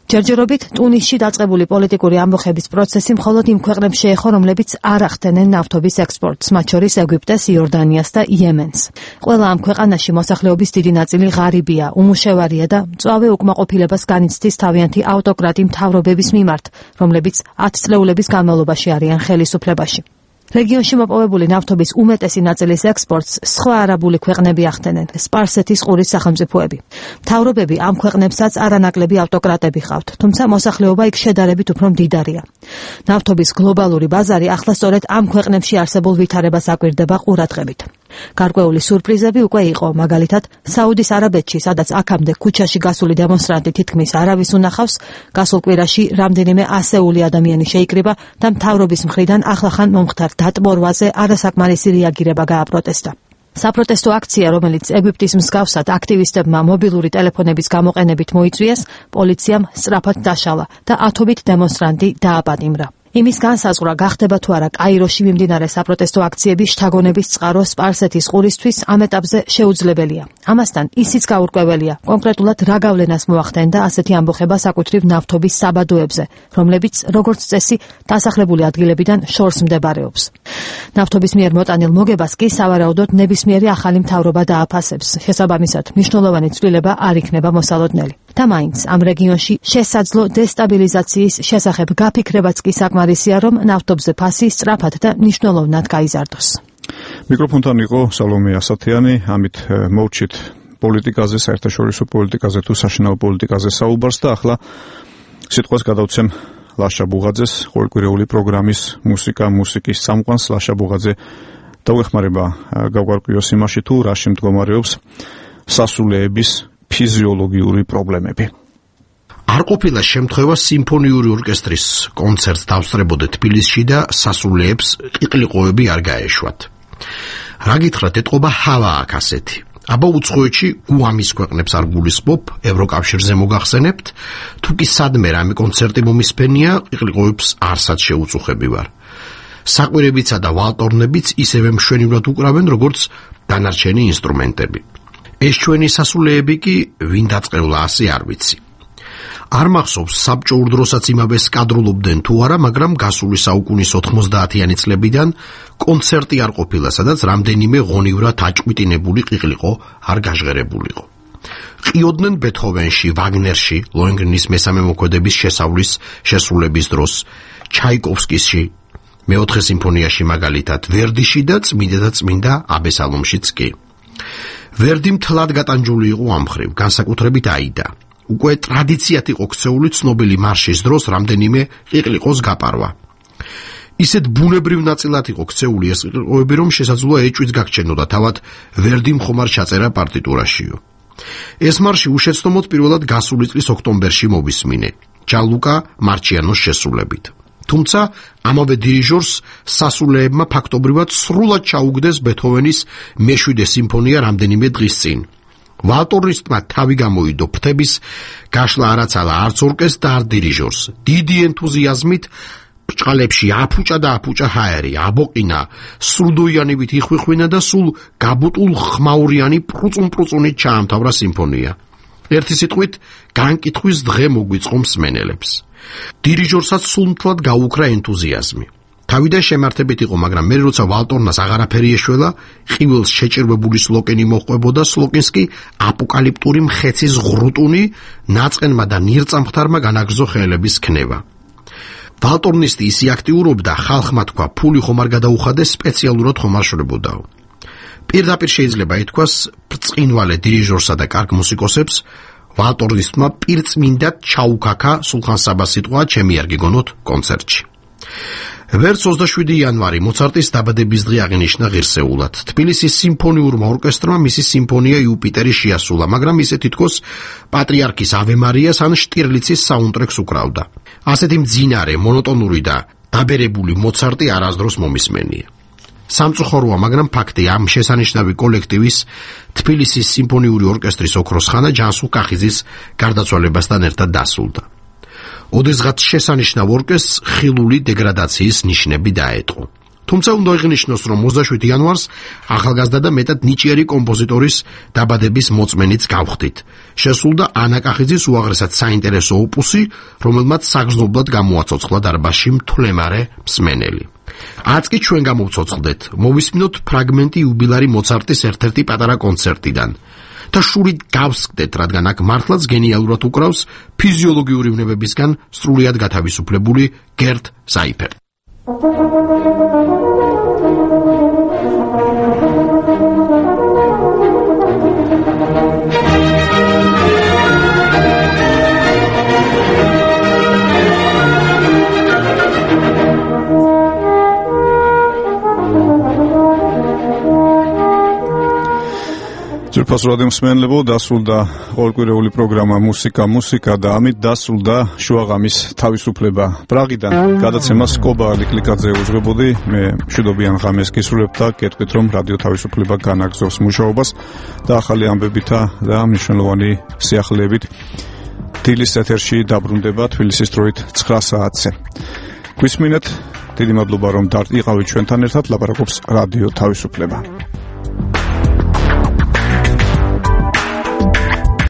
ჯერჯერობით ტუნისში დაწყებული პოლიტიკური ამბოხების პროცესი მხოლოდ იმ ქვეყნებს შეეხო, რომლებიც არ ახდენენ ნავთობის ექსპორტს, მათ შორის ეგვიპტეს, იორდანიას და იემენს. ყველა ამ ქვეყანაში მოსახლეობის დიდი ნაწილი ღარიბია, უმუშევარია და მწვავე უკმაყოფილებას განიცდის თავიანთი ავტოკრატი მთავრობების მიმართ, რომლებიც 10 წლეულების განმავლობაში არიან ხელისუფლებაში. რეგიონში მოპოვებული ნავთობის უმეტესი ნაწილის ექსპორტს სხვა არაბული ქვეყნები ახდენენ, სპარსეთის ყურის სახელმწიფოები. მთავრობები ამ ქვეყნებსაც არანაკლები ავტოკრატები ჰყავთ, თუმცა მოსახლეობა იქ შედარებით უფრო მდიდარია. ნავთობის გლობალური ბაზარი ახლა სწორედ ამ ქვეყნებში არსებულ ვითარებას აკვირდება ყურადღებით. გარკვეული სურპრიზები უკვე იყო, მაგალითად, საუდის არაბეთში, სადაც აქამდე ქუჩაში გასული დემონსტრანტი თითქმის არავის უნახავს, გასულ კვირაში რამდენიმე ასეული ადამიანი შეიკრიბა და მთავრობის მხრიდან ახლახან მომხდარ დატბორვაზე არასაკმარისი რეაგირება გააპროტესტა. საპროტესტო აქცია, რომელიც ეგვიპტის მსგავსად აქტივისტებმა მობილური ტელეფონების გამოყენებით მოიწვიეს, პოლიციამ სწრაფად დაშალა და ათობით დემონსტრანტი დააპატიმრა. იმის განსაზღვრა გახდება თუ არა კაიროში მიმდინარე საპროტესტო აქციების შთაგონების წყარო სპარსეთის ყურისთვის ამ ეტაპზე შეუძლებელია. ამასთან ისიც გაურკვეველია, კონკრეტულად რა გავლენას მოახდენდა ასეთი ამბოხება საკუთრივ ნავთობის საბადოებზე, რომლებიც, როგორც წესი, დასახლებული ადგილებიდან შორს მდებარეობს. ნავთობის მიერ მოტანილ მოგებას კი სავარაუდოდ ნებისმიერი ახალი მთავრობა დააფასებს. შესაბამისად, მნიშვნელოვანი ცვლილება არ იქნება მოსალოდნელი. და მაინც ამ რეგიონში შესაძლო დესტაბილიზაციის შესახებ გაფიქრებაც კი საკმარისია, რომ ნავთობზე ფასი სწრაფად და მნიშვნელოვნად გაიზარდოს. მიკროფონთან იყო სალომე ასათიანი, ამით მოვჩით პოლიტიკაზე, საერთაშორისო პოლიტიკაზე თუ საშინაო პოლიტიკაზე საუბარს და ახლა სიტყვას გადავცემ ლაშა ბუღაძეს, ყოველკვირეული პროგრამის მუსიკის წამყვანს. ლაშა ბუღაძე დაუეხმარება გაგვარკვიოს იმაში, თუ რაში მდგომარეობს სასულეების ფიზიოლოგიური პრობლემები. არ ყოფილა შემთხვევა სიმფონიური ორკესტრის კონცერტს დავსწრებოდეთ თბილისში და სასულეებს ყიყლიყოები არ გაეშვათ. რა გითხრათ, ეთყობა ჰავა აქ ასეთი. აბა უცხოეთში გუამის ქვეყნებს არ გულისხმობ, ევროკავშირზე მოგახსენებთ, თუ კი სადმე რამე კონცერტი მომისფენია, ყიყლიყოებს არსად შეუწუხები ვარ. საყვირებიცა და ვალტორნებიც ისევე მშვენივრად უკრავენ, როგორც დანარჩენი ინსტრუმენტები. ეს ჩვენი სასულეები კი ვინ დაწყევლა ასე არ ვიცი. არ მახსოვს საბჭოურ დროსაც იმავე სკადრულობდნენ თუ არა, მაგრამ გასული საუკუნის 90-იანი წლებიდან კონცერტი არ ყოფილა, სადაც რამდენიმე ღონივრად აჭყვიტინებული ყიყლიყო არ გაჟღერებულიყო. ყიოდნენ ბეთჰოვენში, ვაგნერში, ლოენგრინის მესამე მოქმედების შესავლის შესრულების დროს, ჩაიკოვსკისში, მეოთხე სიმფონიაში მაგალითად, ვერდიში და წმინდა აბესალომშიც კი. ვერდი მთლად გატანჯული იყო ამ მხრივ, განსაკუთრებით აიდა. უკვე ტრადიციად იყო ქცეული ცნობილი მარშის დროს რამდენიმე ყიყლიყოს გაპარვა. ისეთ ბუნებრივ ნაწილად იყო ქცეული ეს ყიყლიყოები, რომ შესაძლოა ეჭვიც გაგჩენოდა თავად ვერდიმ ხომარ ჩაწერა პარტიტურაშიო. ეს მარში უშეცდომოდ პირველად გასული წლის ოქტომბერში მოვისმინე, ჯანლუკა მარჩიანოს შესრულებით. თუმცა ამავე დირიჟორს სასულეებმა ფაქტობრივად სრულად ჩაუგდეს ბეთჰოვენის მე-7 სიმფონია რამდენიმე დღის წინ. ვალტორნისტმა თავი გამოიდო ფრთების გაშლა არაცალა არც ორკესტრს და არ დირიჟორს. დიდი ენთუზიაზმით ბრჭყალებში აფუჭა ჰაერი, აბოყინა, სრუდოიანებით იხვიხვინა და სულ გაბუტულ ხმაურიანი პრუწუნ-პრუწუნით ჩაამთავრა სიმფონია. ერთი სიტყვით, განკითხვის დღე მოგვიწყო მსმენელებს. დირიჟორსაც სულთლად გაუქრა ენთუზიაზმი. თავიდან შემართებით იყო, მაგრამ მე როცა ვალტორნას აღარაფერი ეშველა, ყივილს შეჭირვებული სლოკენი მოჰყვებოდა, სლოკენს კი აპოკალიპტური მხეცის ღრუტუნი, ნაწყენმა და ნირწამხთარმა განაგრძო ხელების ქნება. ვალტორნისტი ისე აქტიურობდა, ხალხმა თქვა, ფული ხომ არ გადაუხადეს, სპეციალურად ხომ არ შრებოდაო. პირდაპირ შეიძლება ითქვას, ბრწყინვალე დირიჟორსა და კარგ მუსიკოსებს ვალტორნისტმა პირწმინდად ჩაუკაკა სულხან-საბას სიტყვა, ჩემი არ გიგონოთ კონცერტში. ვერც 27 იანვარი მოცარტის დაბადების დღე აღინიშნა ღირსეულად. თბილისის სიმფონიურმა ორკესტრმა მისი სიმფონია იუპიტერი შეასრულა, მაგრამ ისე თითქოს პატრიარქის ავე მარიას ან შტირლიცის საუნდტრეკს უკრავდა. ასეთი მძინარე, მონოტონური და დაბერებული მოცარტი არასდროს მომისმენია. სამწუხაროა, მაგრამ ფაქტი, ამ შესანიშნავი კოლექტივის თბილისის სიმფონიური ორკესტრის ოქროს ხანა ჯანსუღ კახიძის გარდაცვალებასთან ერთად დასრულდა. ოდესღაც შესანიშნავ ორკესტრს ხილული დეგრადაციის ნიშნები დაეტყო. თუმცა უნდა აღინიშნოს, რომ 27 იანვარს ახალგაზრდა და მეტად ნიჭიერი კომპოზიტორის დაბადების მოწმენიც გავხდით. შესრულდა ანა კახიძის უაღრესად საინტერესო ოპუსი, რომელმაც საგრძნობლად გამოაცოცხლა დარბაზში მთლემარე მსმენელი. არც კი ჩვენ გამოვცოცხლდეთ, მოვისმინოთ ფრაგმენტი იუბილარი მოცარტის ერთ-ერთი პატარა კონცერტიდან. და შურით გავსკდეთ, რადგან აქ მართლაც გენიალურად უკრავს ფიზიოლოგიური ვნებებისგან სრულიად გათავისუფლებული გერტ საიფერტი. ძვირფასო რადიო მსმენელებო, დასრულდა ორკვირეული პროგრამა მუსიკა და ამით დასრულდა შუაღამის თავისუფლება. პრაღიდან გადაცემას კობა ლიკლიკაძე უძღვებოდი, მე მშვიდობიან ღამეს გისურვებთ და გეტყვით, რომ რადიო თავისუფლება განაგრძობს მუშაობას და ახალი ამბებითა და მნიშვნელოვანი სიახლეებით დილის ეთერში დაბრუნდება თბილისის დროით 9 საათზე. გვისმინეთ, დიდი მადლობა რომ იყავით ჩვენთან ერთად, ლაპარაკობს რადიო თავისუფლება.